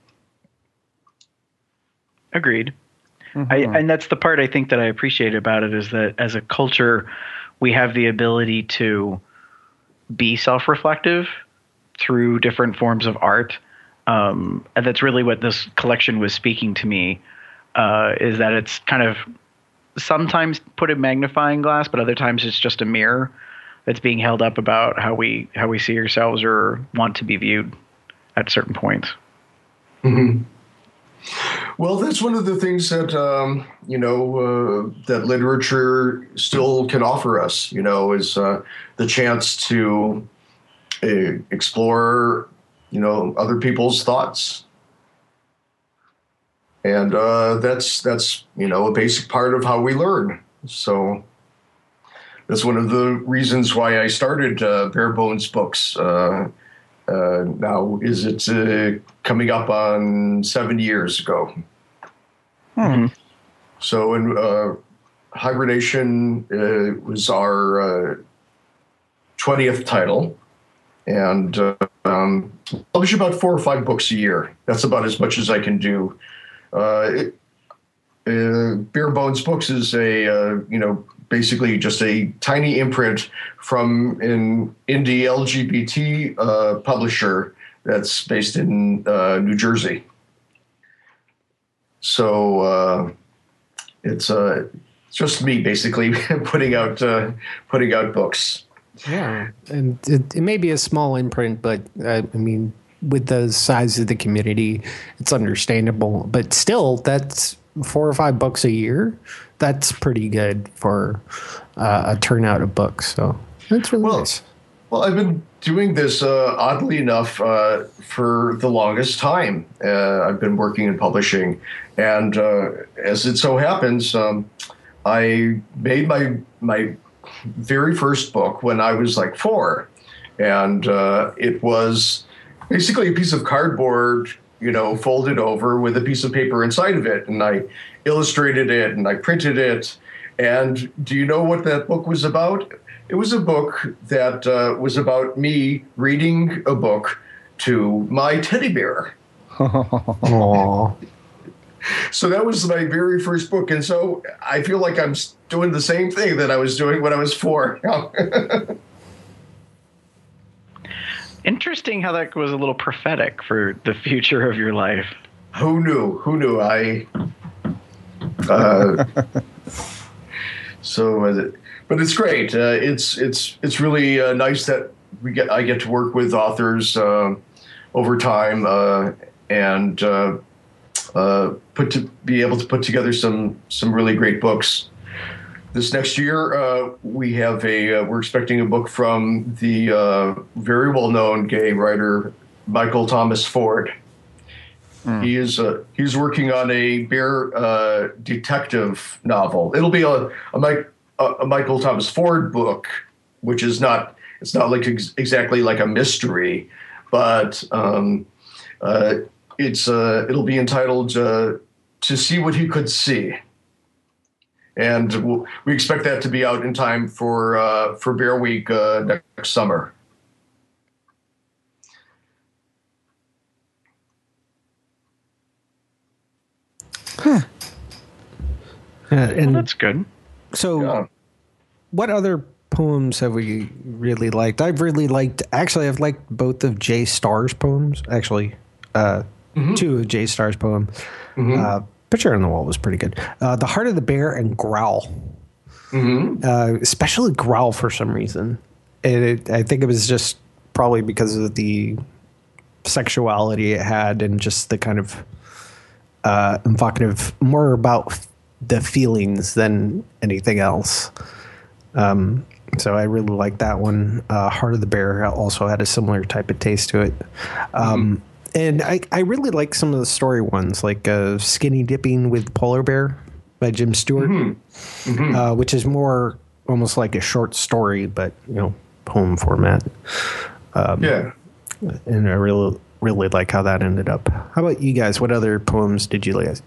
Agreed. I, and that's the part I think that I appreciate about it is that as a culture, we have the ability to be self-reflective through different forms of art. Um, and that's really what this collection was speaking to me, uh, is that it's kind of sometimes put in magnifying glass, but other times it's just a mirror. that's being held up about how we how we see ourselves or want to be viewed at certain points. Mm-hmm. Well, that's one of the things that um, you know uh, that literature still can offer us. You know, is uh, the chance to uh, explore, you know, other people's thoughts, and uh, that's that's you know a basic part of how we learn. So that's one of the reasons why I started uh, Bare Bones Books. Uh, Uh, now, is it uh, coming up on seven years ago? Hmm. So, in uh, Hibernation uh, was our uh, twentieth title, and uh, um, publish about four or five books a year. That's about as much as I can do. Uh, it, uh, Bare Bones Books is a uh, you know basically just a tiny imprint from an indie L G B T uh, publisher that's based in uh, New Jersey. So uh, it's uh, it's just me basically putting out uh, putting out books. Yeah, and it, it may be a small imprint, but uh, I mean, with the size of the community, it's understandable. But still, that's four or five books a year. That's pretty good for uh, a turnout of books. So that's really Well, nice. Well, I've been doing this uh, oddly enough uh, for the longest time. Uh, I've been working in publishing, and uh, as it so happens, um, I made my my very first book when I was like four, and uh, it was basically a piece of cardboard, you know, folded over with a piece of paper inside of it, and I illustrated it and I printed it. And do you know what that book was about? It was a book that uh, was about me reading a book to my teddy bear. Aww. So that was my very first book. And so I feel like I'm doing the same thing that I was doing when I was four. Interesting how that was a little prophetic for the future of your life. Who knew? Who knew? I. Uh, so, uh, but it's great. Uh, it's it's it's really uh, nice that we get I get to work with authors uh, over time uh, and uh, uh, put to be able to put together some some really great books. This next year, uh, we have a uh, we're expecting a book from the uh, very well known gay writer Michael Thomas Ford. Mm. He is uh, he's working on a bear uh, detective novel. It'll be a a, Mike, a a Michael Thomas Ford book, which is not it's not like ex- exactly like a mystery, but um, uh, it's uh, it'll be entitled uh, "To See What He Could See." And we'll, we expect that to be out in time for uh, for Bear Week uh, next summer. Huh. Uh, and well, that's good. So, Yeah. What other poems have we really liked? I've really liked. Actually, I've liked both of Jay Starr's poems. Actually, uh, mm-hmm. two of Jay Starr's poems. Mm-hmm. Uh, Picture on the Wall was pretty good. Uh, the Heart of the Bear and Growl. Mm-hmm. Uh, especially Growl for some reason. It, it, I think it was just probably because of the sexuality it had and just the kind of uh, evocative, more about the feelings than anything else. Um, so I really like that one. Uh, Heart of the Bear also had a similar type of taste to it. Um, mm-hmm. And I, I really like some of the story ones, like uh, Skinny Dipping with Polar Bear by Jim Stewart, mm-hmm. Mm-hmm. Uh, which is more almost like a short story, but, you know, poem format. Um, yeah. And I really, really like how that ended up. How about you guys? What other poems did you like?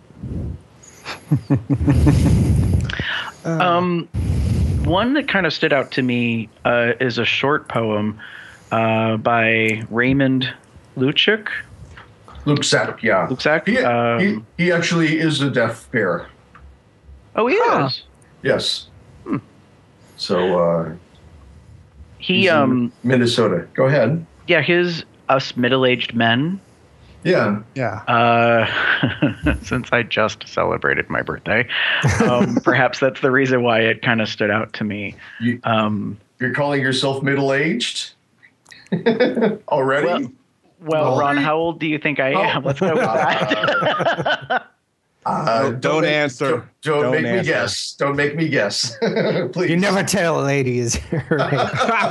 uh, um, one that kind of stood out to me uh, is a short poem uh, by Raymond Luchuk. Luczak, yeah. Luczak? He, um, he, he actually is a deaf bear. Oh, he huh. is? Yes. Hmm. So, uh, he, um, Minnesota. Go ahead. Yeah, his Us Middle-Aged Men. Yeah. Yeah. Uh, since I just celebrated my birthday, um, perhaps that's the reason why it kind of stood out to me. You, um, you're calling yourself middle-aged already? Well, well Oh. Ron, how old do you think I am? Let's go with that. Uh, Don't, don't make, answer. Don't, don't, Don't make me answer. guess. Don't make me guess. Please. You never tell ladies. Right.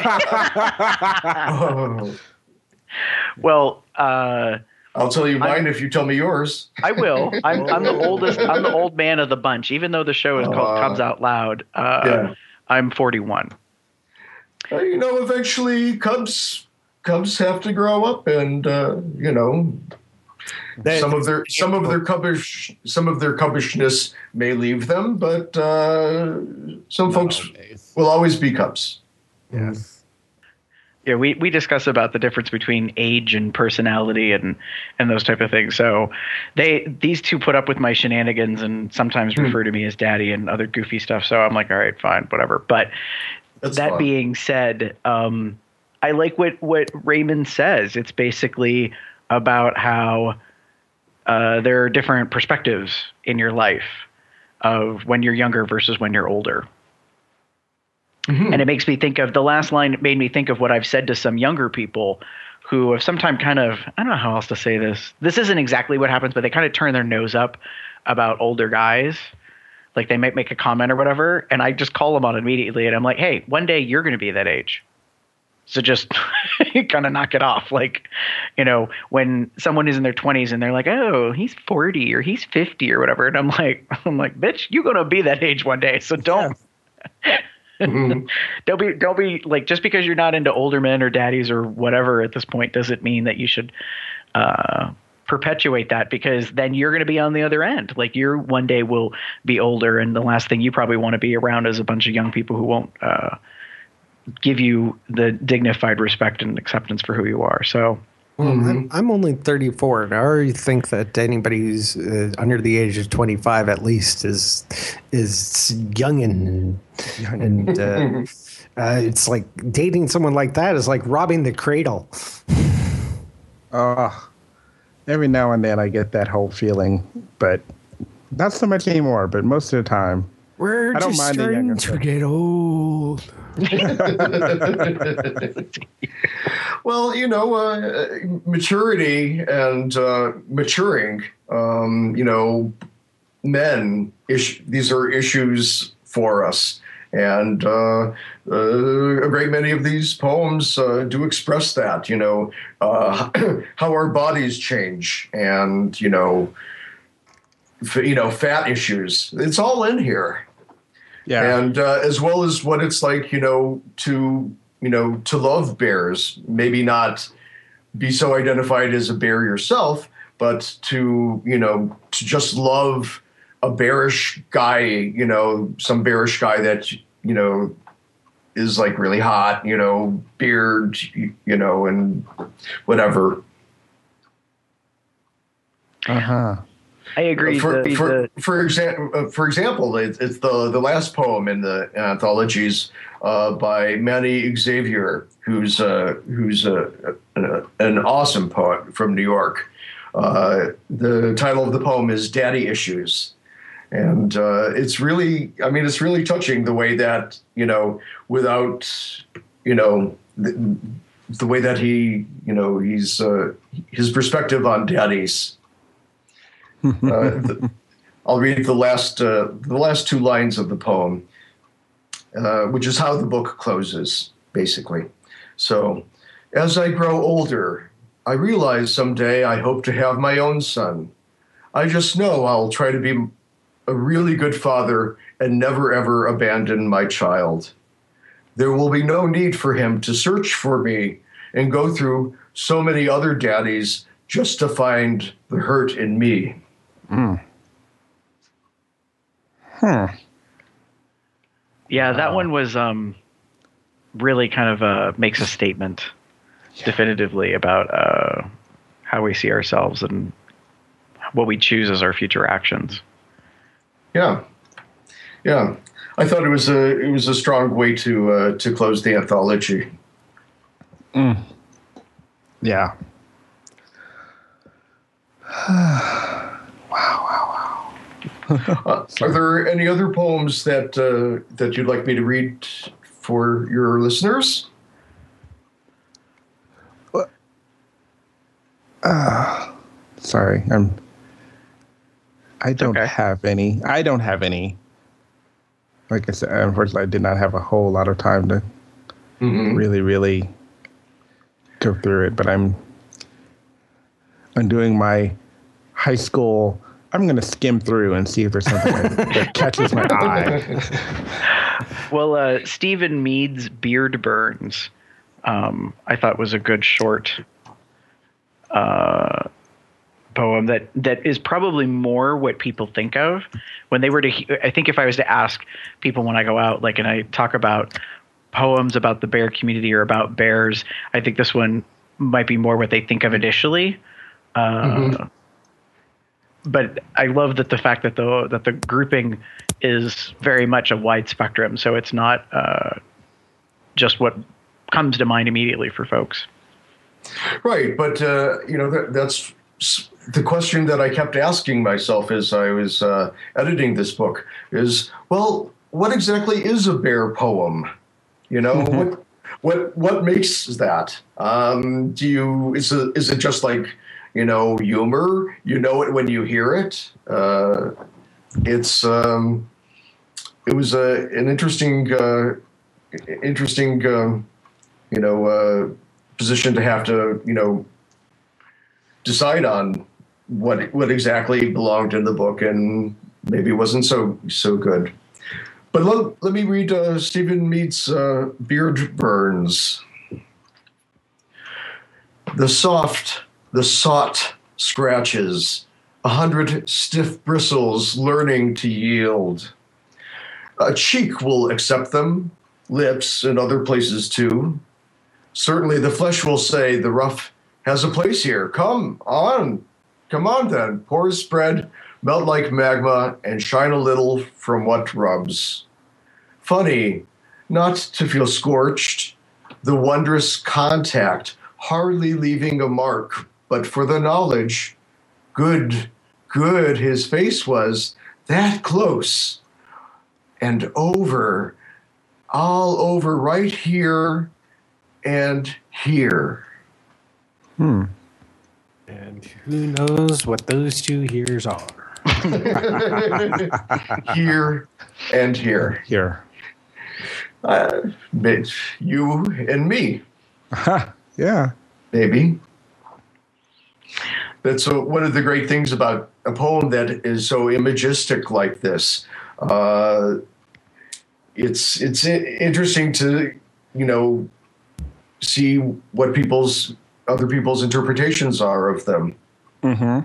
Oh, Well, uh, I'll tell you mine I'm- if you tell me yours. I will. I'm, I'm the oldest. I'm the old man of the bunch. Even though the show is called Uh, Cubs Out Loud, uh, yeah. I'm forty-one. Uh, you know, eventually Cubs Cubs have to grow up, and uh, you know, They- some of their some of their cubbish some of their cubbishness may leave them, but uh, some folks will always be Cubs. Yes. Yeah, we, we discuss about the difference between age and personality and, and those type of things. So they these two put up with my shenanigans and sometimes refer to me as daddy and other goofy stuff. So I'm like, all right, fine, whatever. But That's that fun. being said, um, I like what, what Raymond says. It's basically about how uh, there are different perspectives in your life of when you're younger versus when you're older. Mhm. And it makes me think of the last line made me think of what I've said to some younger people who have sometimes kind of, I don't know how else to say this. This isn't exactly what happens, but they kind of turn their nose up about older guys. Like they might make a comment or whatever. And I just call them on immediately. And I'm like, hey, one day you're going to be that age. So just kind of knock it off. Like, you know, when someone is in their twenties and they're like, oh, he's forty or he's fifty or whatever. And I'm like, I'm like, bitch, you're going to be that age one day. So don't. Mhm. Don't be, don't be like, just because you're not into older men or daddies or whatever at this point doesn't mean that you should uh, perpetuate that, because then you're going to be on the other end. Like you're one day will be older, and the last thing you probably want to be around is a bunch of young people who won't uh, give you the dignified respect and acceptance for who you are. So I'm, I'm only thirty-four, and I already think that anybody who's uh, under the age of twenty-five at least is is young and and uh, uh, it's like dating someone like that is like robbing the cradle. Uh, every now and then I get that whole feeling, but not so much anymore. But most of the time, We're I don't just mind the younger starting to get old. Well, you know, uh, maturity and uh, maturing, um, you know, men, ish- these are issues for us. And uh, uh, a great many of these poems uh, do express that, you know, uh, how our bodies change and, you know, f- you know, fat issues. It's all in here. yeah, And uh, as well as what it's like, you know, to, you know, to love bears, maybe not be so identified as a bear yourself, but to, you know, to just love a bearish guy, you know, some bearish guy that, you know, is like really hot, you know, beard, you know, and whatever. uh huh. I agree. For the, for the, for example, uh, for example, it's, it's the the last poem in the anthologies uh, by Manny Xavier, who's uh, who's a, an, an awesome poet from New York. Uh, the title of the poem is "Daddy Issues," and uh, it's really, I mean, it's really touching the way that, you know, without, you know, the, the way that he, you know, he's uh, his perspective on daddies. Uh, the, I'll read the last uh, the last two lines of the poem, uh, which is how the book closes, basically. So, as I grow older, I realize someday I hope to have my own son. I just know I'll try to be a really good father and never ever abandon my child. There will be no need for him to search for me and go through so many other daddies just to find the hurt in me. Mm. Huh. yeah, that one was um, really kind of uh, makes a statement definitively about uh, how we see ourselves and what we choose as our future actions. Yeah, yeah. I thought it was a it was a strong way to uh, to close the anthology. Mm. Yeah. Uh, are there any other poems that uh, that you'd like me to read for your listeners? Uh, sorry, I'm. I don't okay. have any. I don't have any. Like I said, unfortunately, I did not have a whole lot of time to Mm-hmm. really, really go through it. But I'm. I'm doing my high school. I'm going to skim through and see if there's something that, that catches my eye. Well, uh, Stephen Mead's Beard Burns, um, I thought was a good short uh, poem that, that is probably more what people think of when they were to. He- I think if I was to ask people when I go out, like, and I talk about poems about the bear community or about bears, I think this one might be more what they think of initially. Uh, Mm-hmm. But I love that the fact that the that the grouping is very much a wide spectrum, so it's not uh, just what comes to mind immediately for folks. Right, but uh, you know that, that's s- the question that I kept asking myself as I was uh, editing this book is, well, what exactly is a bear poem? You know, what what what makes that? Um, do you is it, is it just like, you know, humor? You know it when you hear it. Uh, it's um, it was a an interesting uh, interesting um, you know uh, position to have to you know decide on what what exactly belonged in the book and maybe wasn't so so good. But let, let me read uh, Stephen Mead's uh, Beard Burns. The soft, the sought scratches, a hundred stiff bristles learning to yield. A cheek will accept them, lips and other places too. Certainly the flesh will say the rough has a place here. Come on, come on then. Pores spread, melt like magma, and shine a little from what rubs. Funny, not to feel scorched, the wondrous contact, hardly leaving a mark, but for the knowledge, good, good his face was, that close, and over, all over right here and here. Hmm. And who knows what those two here's are? Here and here. Here. Uh, but you and me, Yeah. maybe. That's uh, one of the great things about a poem that is so imagistic like this. Uh, it's it's i- interesting to, you know, see what people's other people's interpretations are of them. Mm-hmm.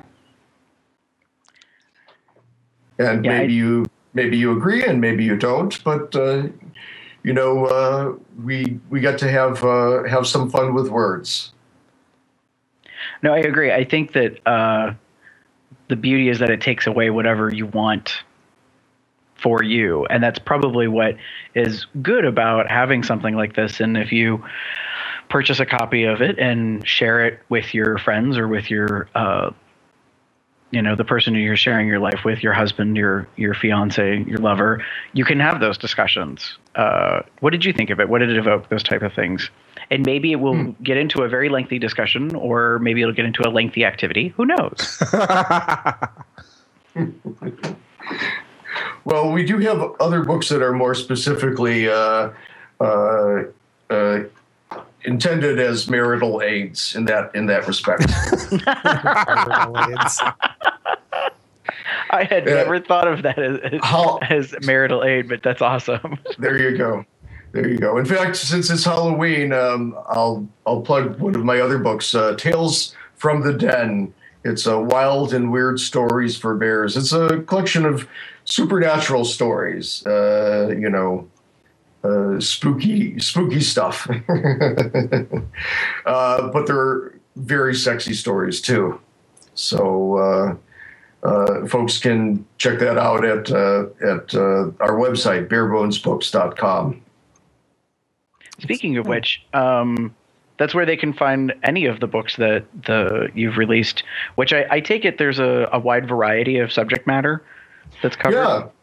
And Yeah, maybe I- you maybe you agree and maybe you don't, but uh, you know, uh, we we got to have uh, have some fun with words. No, I agree. I think that uh, the beauty is that it takes away whatever you want for you. And that's probably what is good about having something like this. And if you purchase a copy of it and share it with your friends or with your, uh, you know, the person who you're sharing your life with, your husband, your your fiance, your lover, you can have those discussions. Uh, what did you think of it? What did it evoke? Those type of things. And maybe it will Hmm. get into a very lengthy discussion, or maybe it'll get into a lengthy activity. Who knows? Well, we do have other books that are more specifically uh, uh, uh, intended as marital aids in that in that respect. I had Yeah. never thought of that as, How- as marital aid, but that's awesome. There you go. There you go. In fact, since it's Halloween, um, I'll I'll plug one of my other books, uh, Tales from the Den. It's a wild and weird stories for bears. It's a collection of supernatural stories. Uh, you know, uh, spooky spooky stuff. uh, but they're very sexy stories too. So uh, uh, folks can check that out at uh, at uh, our website, bare bones books dot com. Speaking of which, um, that's where they can find any of the books that the you've released. Which I, I take it there's a, a wide variety of subject matter that's covered. Yeah,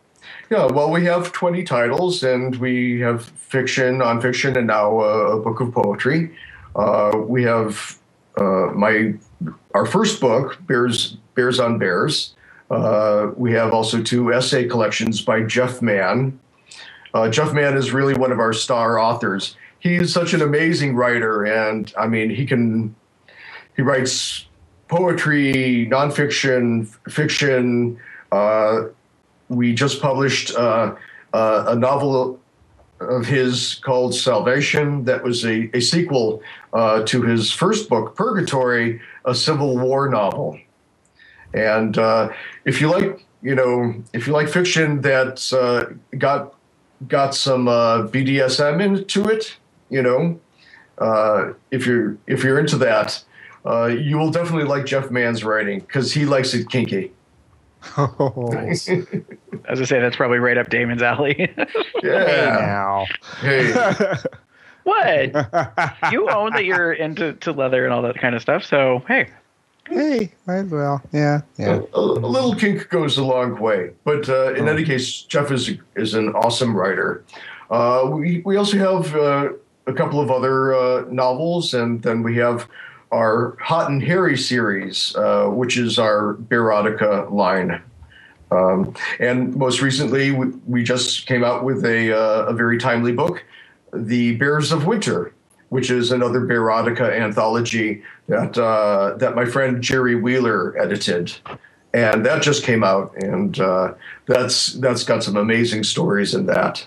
Yeah, well, we have twenty titles, and we have fiction, nonfiction, and now uh, a book of poetry. Uh, we have uh, my our first book, Bears Bears on Bears. Uh, we have also two essay collections by Jeff Mann. Uh, Jeff Mann is really one of our star authors. He is such an amazing writer, and I mean, he can he writes poetry, nonfiction, fiction. Uh, we just published uh, uh, a novel of his called Salvation that was a, a sequel uh, to his first book, Purgatory, a Civil War novel. And uh, if you like, you know, if you like fiction that uh, got got some uh, B D S M into it, you know, uh, if you're if you're into that, uh, you will definitely like Jeff Mann's writing because he likes it kinky. Oh, Nice. As I say, that's probably right up Damon's alley. Yeah. now. Hey. What? You own that you're into to leather and all that kind of stuff. So hey, Hey, might as well. Yeah, yeah. A, a little kink goes a long way, but uh, in Oh. any case, Jeff is is an awesome writer. Uh, we we also have uh, a couple of other uh, novels, and then we have our Hot and Hairy series, uh, which is our Bearotica line. Um, and most recently, we, we just came out with a uh, a very timely book, The Bears of Winter, which is another Bearotica anthology that uh, that my friend Jerry Wheeler edited, and that just came out, and uh, that's that's got some amazing stories in that.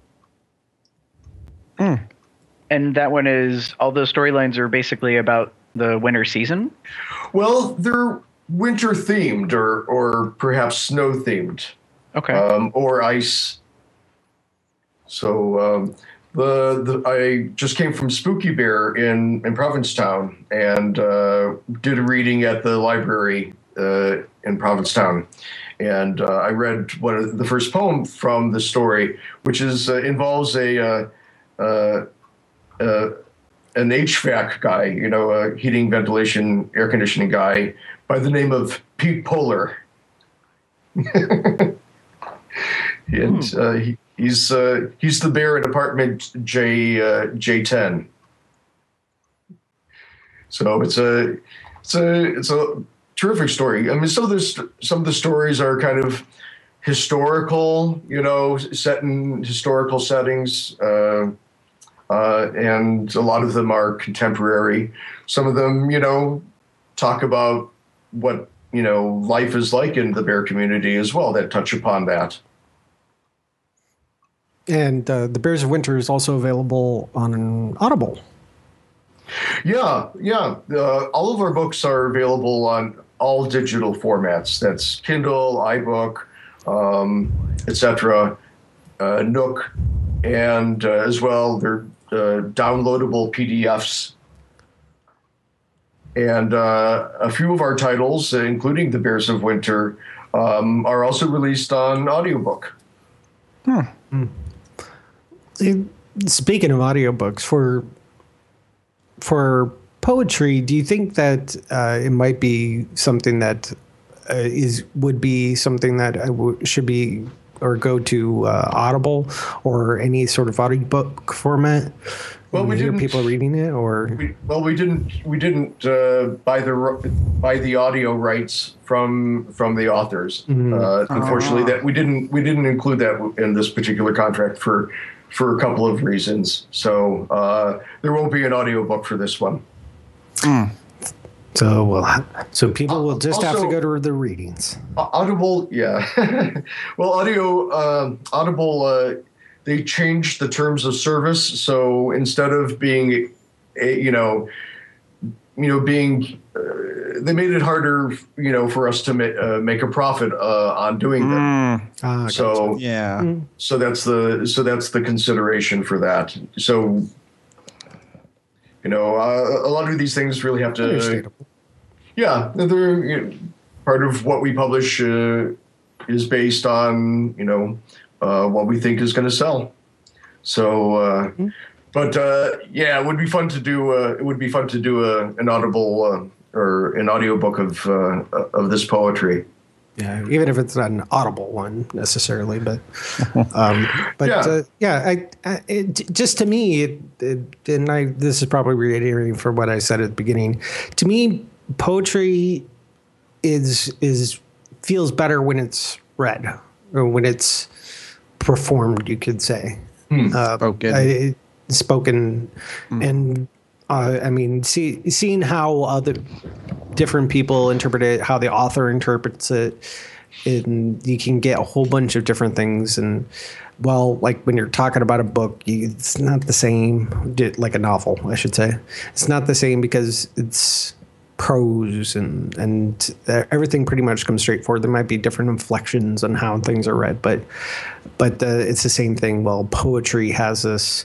and that one is all those storylines are basically about the winter season. Well, they're winter themed, or or perhaps snow themed, Okay. um, or ice. So. Um, The, the I just came from Spooky Bear in, in Provincetown and uh, did a reading at the library uh, in Provincetown, and uh, I read one of the first poem from the story, which is uh, involves a uh, uh, uh, an H V A C guy, you know, a heating, ventilation, air conditioning guy by the name of Pete Polar, and uh, he. He's uh, he's the bear in apartment J uh, J ten. So it's a it's a it's a terrific story. I mean, some of the st- some of the stories are kind of historical, you know, set in historical settings, uh, uh, and a lot of them are contemporary. Some of them, you know, talk about what you know life is like in the bear community as well. That touch upon that. And uh, The Bears of Winter is also available on Audible. Yeah, yeah. Uh, all of our books are available on all digital formats. That's Kindle, iBook, um, et cetera, uh, Nook, and uh, as well they're uh, downloadable P D Fs. And uh, a few of our titles, uh, including The Bears of Winter, um, are also released on audiobook. Hmm. Speaking of audiobooks, for for poetry, do you think that uh, it might be something that uh, is would be something that I w- should be or go to uh, Audible or any sort of audiobook format? Well, we hear didn't- people reading it, or We, well, we didn't we didn't uh, buy the ro- buy the audio rights from from the authors. Uh, unfortunately, that we didn't we didn't include that in this particular contract for for a couple of reasons. So uh, there won't be an audiobook for this one. so well, so people will just have to Also- go to the readings. Uh, Audible, yeah. Well, audio um Audible. Uh, they changed the terms of service, so instead of being, a, you know, you know, being, uh, they made it harder, you know, for us to ma- uh, make a profit uh, on doing them. Mm, Ah, So, yeah. so that's the so that's the consideration for that. So, you know, uh, a lot of these things really have to, understandable. yeah, they're you know, part of what we publish uh, is based on, you know, uh, what we think is going to sell. So, uh, but uh, yeah, it would be fun to do. Uh, it would be fun to do a, an audible uh, or an audiobook of uh, of this poetry. Yeah, even if it's not an audible one necessarily, but um, but Yeah. uh, yeah, I, I it, just to me, it, it, and I this is probably reiterating from what I said at the beginning. To me, poetry is is feels better when it's read or when it's performed. You could say uh, Spoken. I, spoken, and uh, I mean, see, seeing how other different people interpret it, how the author interprets it, and you can get a whole bunch of different things. And well, like when you're talking about a book, you, it's not the same. Like a novel, I should say, it's not the same because it's prose and and everything pretty much comes straight forward. There might be different inflections on how things are read, but but uh, it's the same thing. Well, poetry has this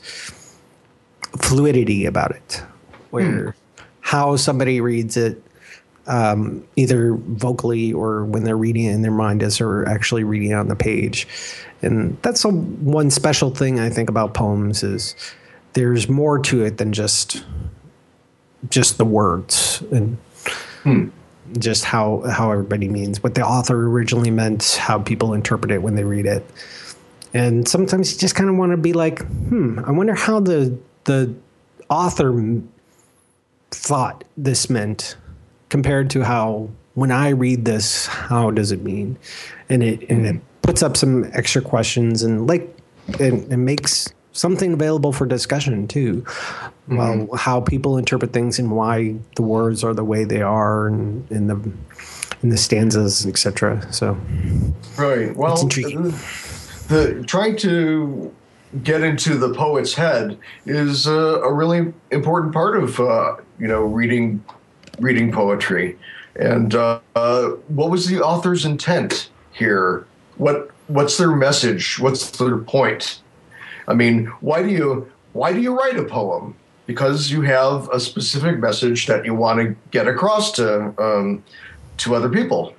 fluidity about it, where mm. how somebody reads it, um, either vocally or when they're reading it in their mind as they're actually reading it on the page. And that's a, one special thing I think about poems is there's more to it than just just the words and hmm. just how how everybody means what the author originally meant, how people interpret it when they read it. And sometimes you just kind of want to be like, hmm, I wonder how the the author thought this meant compared to how when I read this, how does it mean? And it and it puts up some extra questions and like it, it makes something available for discussion too. Mm-hmm. Well, how people interpret things and why the words are the way they are and in the in the stanzas, et cetera. So right. Well, it's intriguing. The, the trying to get into the poet's head is uh, a really important part of uh, you know reading reading poetry. And uh, uh, what was the author's intent here? What what's their message? What's their point? I mean, why do you why do you write a poem? Because you have a specific message that you want to get across to um, to other people,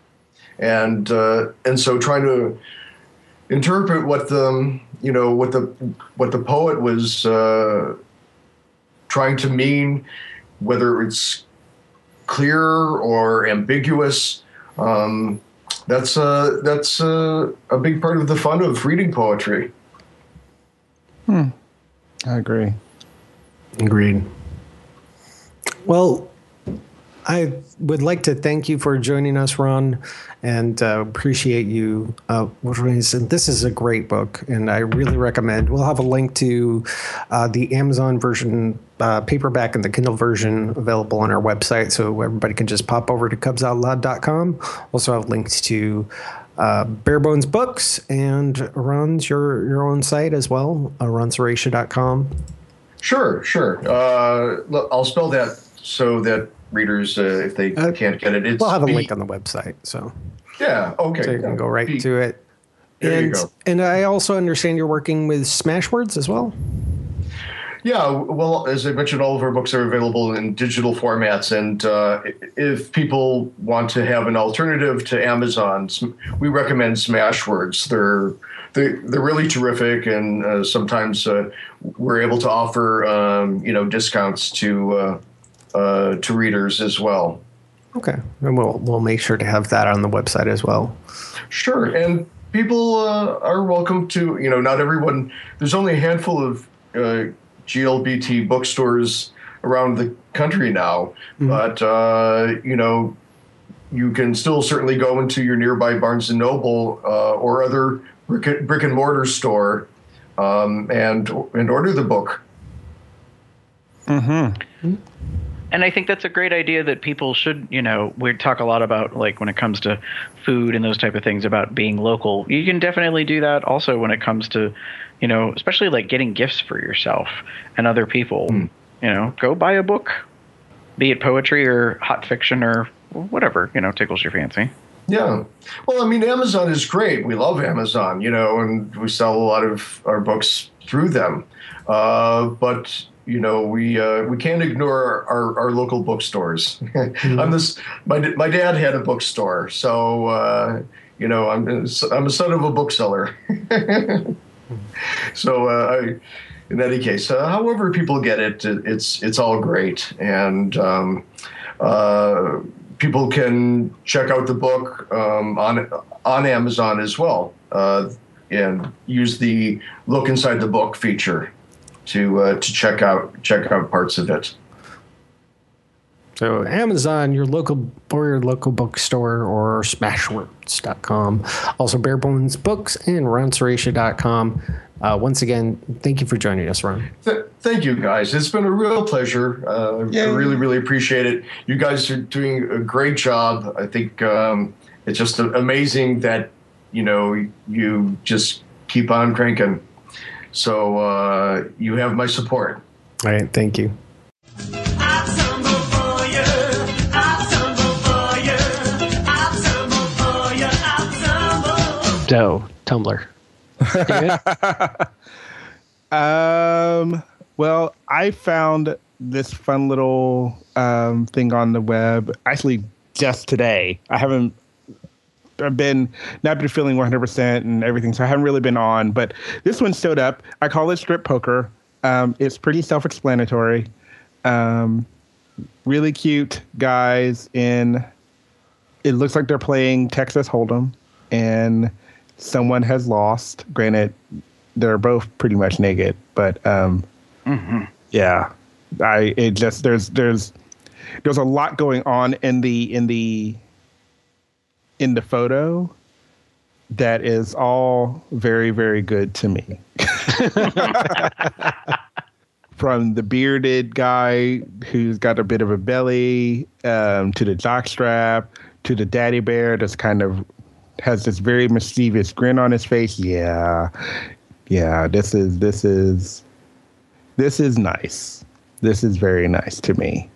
and uh, and so trying to interpret what the you know what the what the poet was uh, trying to mean, whether it's clear or ambiguous. Um, that's uh, that's uh, a big part of the fun of reading poetry. Hmm. I agree. Agreed. Well, I would like to thank you for joining us, Ron, and uh, appreciate you. Uh, this is a great book, and I really recommend. We'll have a link to uh, the Amazon version, uh, paperback, and the Kindle version available on our website, so everybody can just pop over to cubs out loud dot com. Also have links to uh, Bare Bones Books and Ron's your your own site as well, uh, ron saracia dot com. Sure, sure. Uh, I'll spell that so that readers, uh, if they uh, can't get it, it's we'll have a B- link on the website. So yeah, okay, so you can yeah. go right B- to it. There and you go. And I also understand you're working with Smashwords as well. Yeah, well, as I mentioned, all of our books are available in digital formats, and uh, if people want to have an alternative to Amazon, we recommend Smashwords. They're they're, they're really terrific, and uh, sometimes uh, we're able to offer um, you know discounts to uh, uh, to readers as well. Okay, and we'll we'll make sure to have that on the website as well. Sure, and people uh, are welcome to you know not everyone. There's only a handful of uh, G L B T bookstores around the country now, mm-hmm. but uh, you know, you can still certainly go into your nearby Barnes and Noble uh, or other brick, brick and mortar store um, and and order the book. Mm-hmm. And I think that's a great idea that people should, you know, we talk a lot about, like, when it comes to food and those type of things, about being local. You can definitely do that also when it comes to, you know, especially like getting gifts for yourself and other people. Mm. You know, go buy a book, be it poetry or hot fiction or whatever, you know, tickles your fancy. Yeah. Well, I mean, Amazon is great. We love Amazon, you know, and we sell a lot of our books through them. Uh, but you know, we uh, we can't ignore our, our local bookstores. Mm-hmm. I'm this. My my dad had a bookstore, so uh, you know, I'm I'm a son of a bookseller. So, uh, I, in any case, uh, however people get it, it's it's all great. And um, uh, people can check out the book um, on on Amazon as well, uh, and use the look inside the book feature to uh, to check out check out parts of it. So Amazon, your local or your local bookstore, or Smashwords dot com. Also Barebones Books and Ron Saracia dot com. Uh, once again, thank you for joining us, Ron. Th- thank you, guys. It's been a real pleasure. Uh, I really, really appreciate it. You guys are doing a great job. I think um, it's just amazing that, you know, you just keep on cranking. So uh, you have my support. All right. Thank you. So, Tumblr. um, well, I found this fun little um, thing on the web actually just today. I haven't I've been not been feeling one hundred percent and everything, so I haven't really been on. But this one showed up. I call it Strip Poker. Um, it's pretty self-explanatory. Um, really cute guys in. It looks like they're playing Texas Hold'em, and someone has lost. Granted, they're both pretty much naked, but um, mm-hmm. yeah, I it just there's there's there's a lot going on in the in the in the photo that is all very, very good to me. From the bearded guy who's got a bit of a belly, um, to the jockstrap, to the daddy bear that's kind of has this very mischievous grin on his face. Yeah. Yeah, this is this is this is nice. This is very nice to me.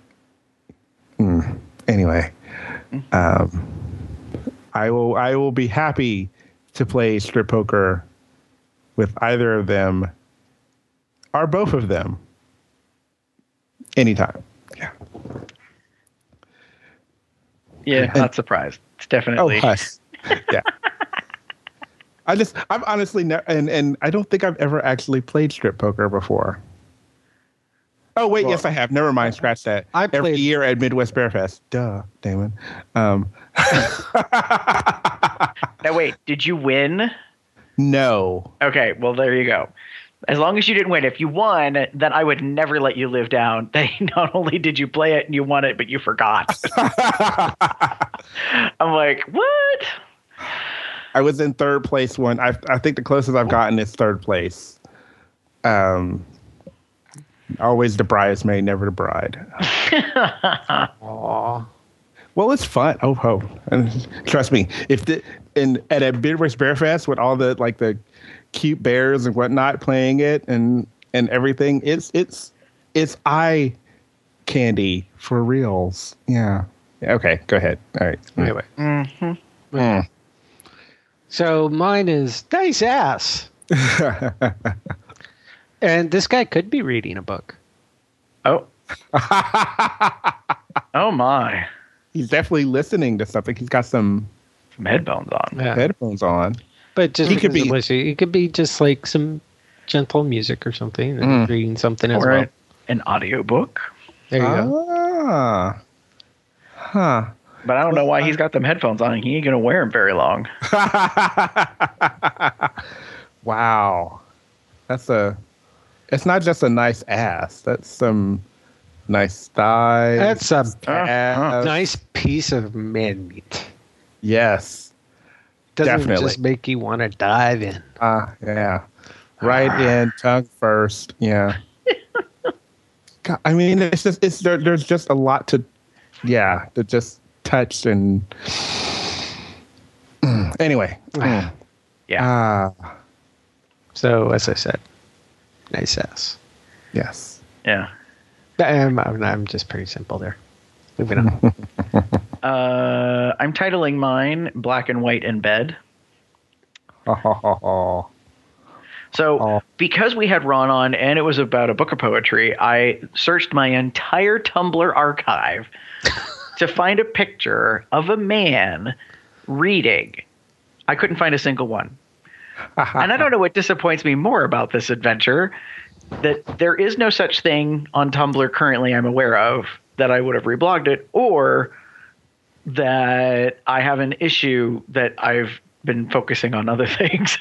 Mm. Anyway, um, I will I will be happy to play strip poker with either of them or both of them anytime. Yeah. Yeah, and, not surprised. It's definitely. Oh, hush. Yeah. I just, I've honestly never, and, and I don't think I've ever actually played strip poker before. Oh, wait, well, yes, I have. Never mind. Scratch that. I Every played year at Midwest Bear Fest. Duh, Damon. Um, now, wait, did you win? No. Okay, well, there you go. As long as you didn't win. If you won, then I would never let you live down. That not only did you play it and you won it, but you forgot. I'm like, what? I was in third place one. I I think the closest I've gotten is third place. Um, always the bridesmaid, never the bride. Aww. Well, it's fun. Oh, oh, and trust me, if the in at a Midwest Bear Fest with all the like the cute bears and whatnot playing it and and everything, it's it's it's eye candy for reals. Yeah. Okay, go ahead. All right. Anyway. Mm-hmm. Mm. So mine is nice ass. And this guy could be reading a book. Oh. Oh my. He's definitely listening to something. He's got some, some headphones on. Yeah. headphones on. But just he could be it could be just like some gentle music or something, and mm. reading something as or well. An audiobook. There you ah. go. Huh. But I don't know why he's got them headphones on. He ain't gonna wear them very long. Wow. That's a it's not just a nice ass. That's some nice thighs. That's a ass. nice piece of man meat. Yes. Doesn't Definitely. just make you want to dive in. Ah, uh, yeah. Right in, tongue first. Yeah. God, I mean, it's just it's there, there's just a lot to, yeah, to just touch and. Anyway. Yeah. Ah. Uh, so as I said, nice ass. Yes. Yeah. I'm, I'm, I'm just pretty simple there. Moving on. uh, I'm titling mine "Black and White in Bed." Oh. So, oh. because we had Ron on and it was about a book of poetry, I searched my entire Tumblr archive to find a picture of a man reading. I couldn't find a single one. And I don't know what disappoints me more about this adventure, that there is no such thing on Tumblr currently I'm aware of that I would have reblogged it, or that I have an issue that I've been focusing on other things.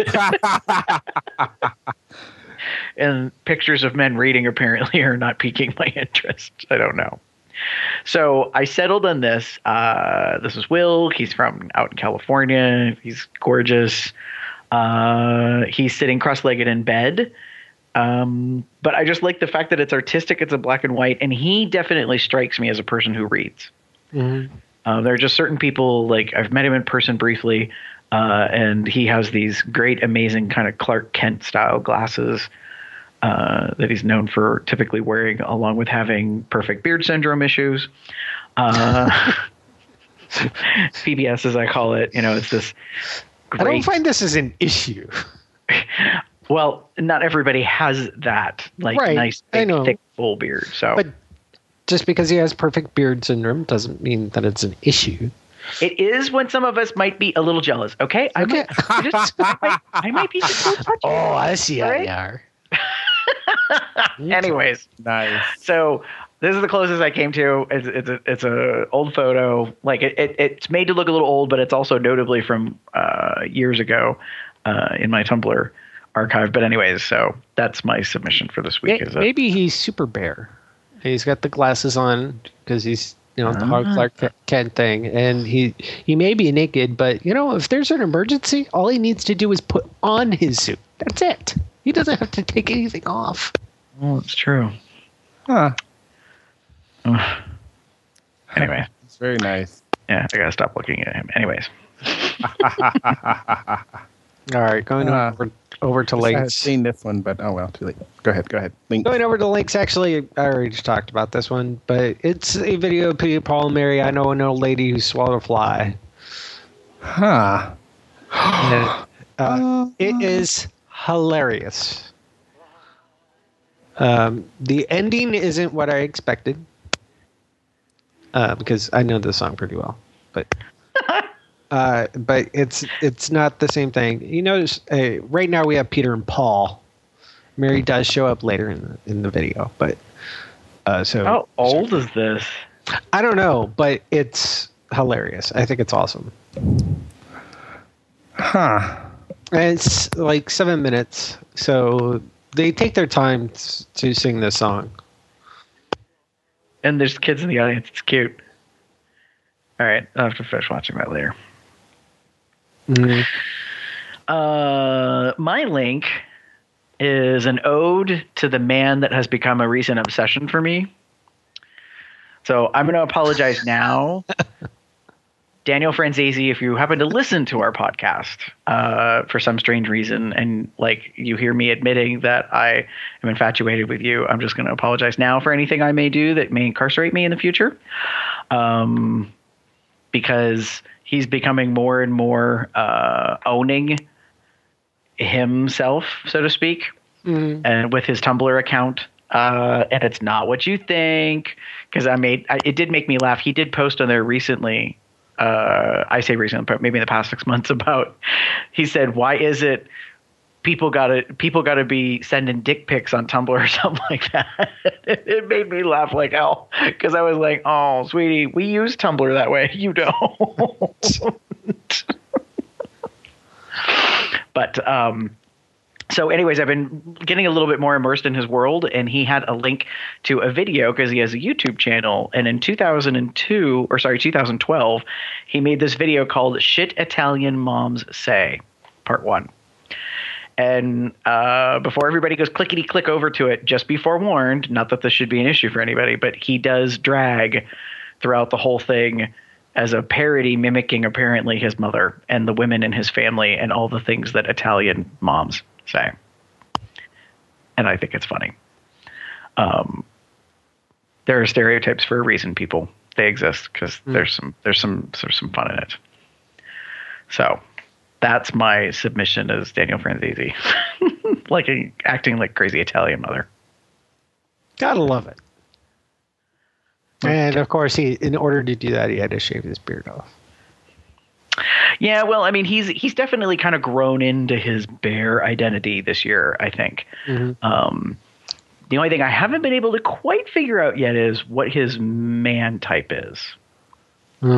And pictures of men reading apparently are not piquing my interest. I don't know. So I settled on this. Uh, this is Will. He's from out in California. He's gorgeous. Uh, he's sitting cross-legged in bed. Um, but I just like the fact that it's artistic. It's a black and white. And he definitely strikes me as a person who reads. Mm-hmm. Uh, there are just certain people, like I've met him in person briefly. Uh, and he has these great, amazing kind of Clark Kent style glasses uh, that he's known for typically wearing, along with having perfect beard syndrome issues. Uh, P B S, as I call it, you know, it's this great. I don't find this as an issue. Well, not everybody has that, like right. nice, big, thick, full beard. So, but just because he has perfect beard syndrome doesn't mean that it's an issue. It is when some of us might be a little jealous. Okay, I okay. might, just, I, might, I might be just a little touchy. Oh, I see how right? you are. Anyways, nice. So this is the closest I came to. It's it's a it's a old photo. Like it, it it's made to look a little old, but it's also notably from uh, years ago uh, in my Tumblr archive. But anyways, so that's my submission for this week. Maybe, is it? maybe he's super bear. He's got the glasses on because he's you know the hard Clark Kent thing, and he he may be naked, but you know if there's an emergency, all he needs to do is put on his suit. That's it. He doesn't have to take anything off. Oh, it's true. Huh. Uh, anyway. It's very nice. Yeah, I gotta stop looking at him. Anyways. All right, going uh, over, over to links. I haven't seen this one, but oh well, too late. Go ahead, go ahead. Links. Going over to links, actually, I already just talked about this one, but it's a video of Peter, Paul, and Mary. I know an old lady who swallowed a fly. Huh. and, uh, it is hilarious. Um, the ending isn't what I expected uh, because I know the song pretty well, but uh, but it's it's not the same thing. You notice uh, right now we have Peter and Paul. Mary does show up later in the, in the video, but uh, so how old is this? I don't know, but it's hilarious. I think it's awesome. Huh. And it's like seven minutes, so they take their time to sing this song. And there's kids in the audience. It's cute. All right, I'll have to finish watching that later. Mm-hmm. Uh, my link is an ode to the man that has become a recent obsession for me. So I'm going to apologize now. Daniel Franzese, if you happen to listen to our podcast uh, for some strange reason, and like you hear me admitting that I am infatuated with you, I'm just going to apologize now for anything I may do that may incarcerate me in the future. Um, because he's becoming more and more uh, owning himself, so to speak, mm-hmm. and with his Tumblr account. Uh, and it's not what you think, because I made I, it did make me laugh. He did post on there recently. Uh, I say recently, but maybe in the past six months about, he said, why is it people gotta, people gotta be sending dick pics on Tumblr or something like that. It made me laugh like hell. Cause I was like, oh sweetie, we use Tumblr that way. You don't. But, um, so anyways, I've been getting a little bit more immersed in his world, and he had a link to a video because he has a YouTube channel. And in two thousand two, or sorry, two thousand twelve, he made this video called Shit Italian Moms Say, part one. And uh, before everybody goes clickety click over to it, just be forewarned, not that this should be an issue for anybody, but he does drag throughout the whole thing as a parody mimicking apparently his mother and the women in his family and all the things that Italian moms say. And I think it's funny. Um, there are stereotypes for a reason, people. They exist because mm. there's some there's some there's some fun in it. So that's my submission as Daniel Franzese, like a, acting like crazy Italian mother. Gotta love it. And of course, he in order to do that, he had to shave his beard off. Yeah, well, I mean, he's he's definitely kind of grown into his bear identity this year, I think. Mm-hmm. Um, the only thing I haven't been able to quite figure out yet is what his man type is. Mm,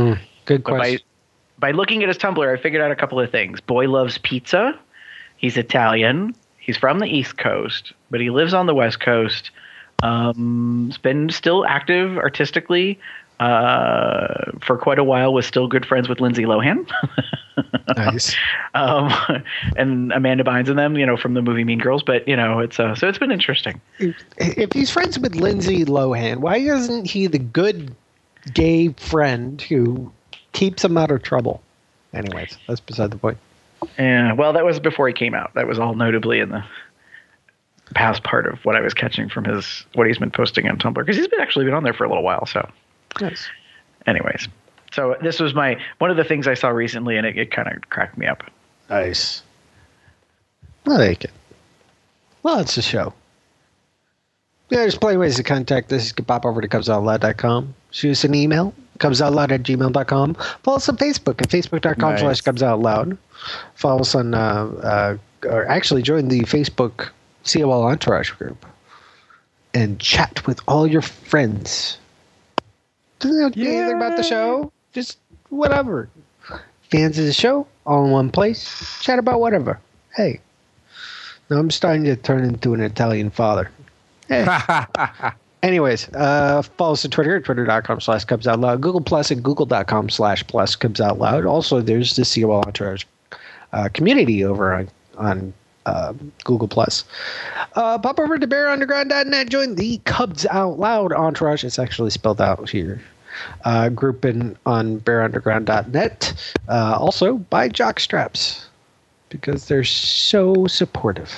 Good But question. by, by looking at his Tumblr, I figured out a couple of things. Boy loves pizza. He's Italian. He's from the East Coast, but he lives on the West Coast. Um, has been still active artistically uh, for quite a while. Was still good friends with Lindsay Lohan. Nice. um, and Amanda Bynes and them, you know, from the movie Mean Girls. But, you know, it's uh, so it's been interesting. If, if he's friends with Lindsay Lohan, why isn't he the good gay friend who keeps him out of trouble? Anyways, that's beside the point. Yeah, well, that was before he came out. That was all notably in the past part of what I was catching from his what he's been posting on Tumblr, because he's been actually been on there for a little while. So, Nice. anyways, so this was my one of the things I saw recently, and it, it kind of cracked me up. Nice. I like it. Well, it's a show. Yeah, there's plenty of ways to contact us. You can pop over to cubs out loud dot com. Shoot us an email, cubs out loud at gmail dot com. Follow us on Facebook at facebook dot com Nice. slash cubs out loud. Follow us on, uh, uh, or actually join the Facebook C O L Entourage group and chat with all your friends. Doesn't have to be anything about the show. Just whatever. Fans of the show, all in one place. Chat about whatever. Hey. Now I'm starting to turn into an Italian father. Hey. Anyways, uh, follow us on Twitter at twitter dot com slash Cubs Out Loud. Google Plus at google dot com slash plus Cubs Out Loud. Also, there's the C O L Entourage uh, community over on, on uh, Google Plus. Uh, pop over to bear underground dot net. Join the Cubs Out Loud Entourage. It's actually spelled out here. Uh, group in on bear underground dot net. Uh, also, buy jockstraps because they're so supportive.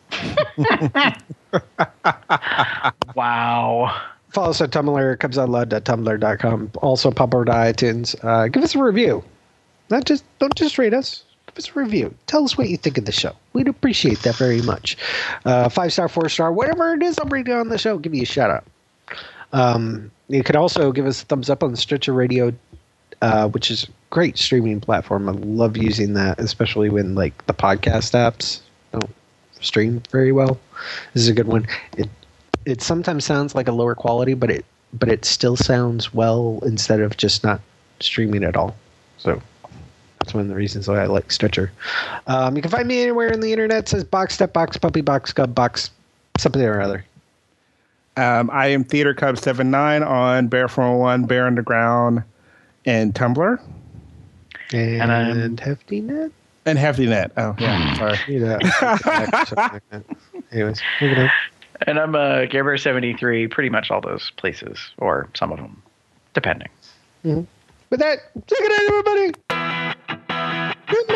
Wow. Follow us on Tumblr, cubs out loud dot tumblr dot com. Also, pop over to iTunes. Uh, give us a review. Not just don't just rate us. Give us a review. Tell us what you think of the show. We'd appreciate that very much. Uh, five star, four star, whatever it is, I'll bring down the show. Give you a shout out. Um, you could also give us a thumbs up on the Stitcher Radio, uh, which is a great streaming platform. I love using that, especially when like the podcast apps don't stream very well. This is a good one. It it sometimes sounds like a lower quality, but it but it still sounds well instead of just not streaming at all. So that's one of the reasons why I like Stitcher. Um, you can find me anywhere in the internet. It says Box Step Box Puppy Box Cub Box something or other. Um, I am Theater Cub seven nine on Bear four oh one, Bear Underground, and Tumblr. And, And I'm- and Hefty Net. And Hefty Net. Oh, yeah. Sorry. You know, something like that. Anyways, moving on. And I'm uh, Gamer seventy-three, pretty much all those places, or some of them, depending. With that, say good night, everybody. Good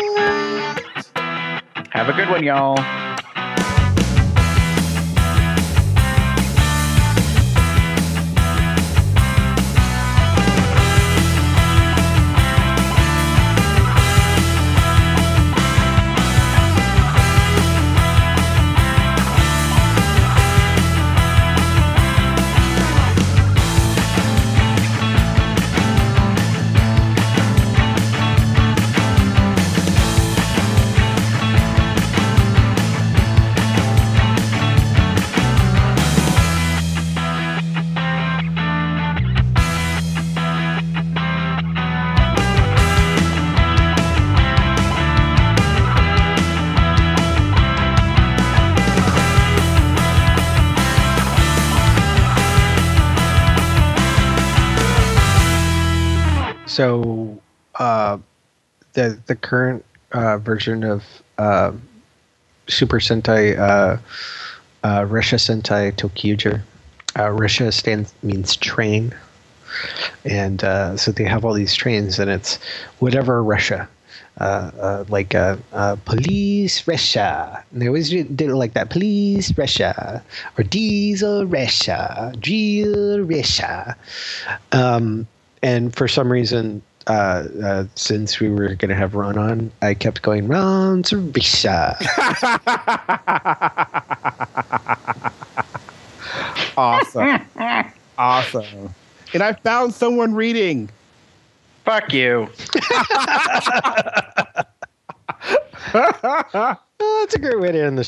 night. Have a good one, y'all. So, uh, the the current uh, version of uh, Super Sentai, uh, uh, Resha Sentai Tokyuger, uh, Resha stands means train, and uh, so they have all these trains, and it's whatever Resha. Uh, uh, like uh, uh, police Resha. And they always did it like that. Police Resha or Diesel Resha, Drill Resha. Um, and for some reason, uh, uh, since we were going to have Ron on, I kept going round to Resha. Awesome. Awesome. And I found someone reading. Fuck you. Oh, that's a great way to end the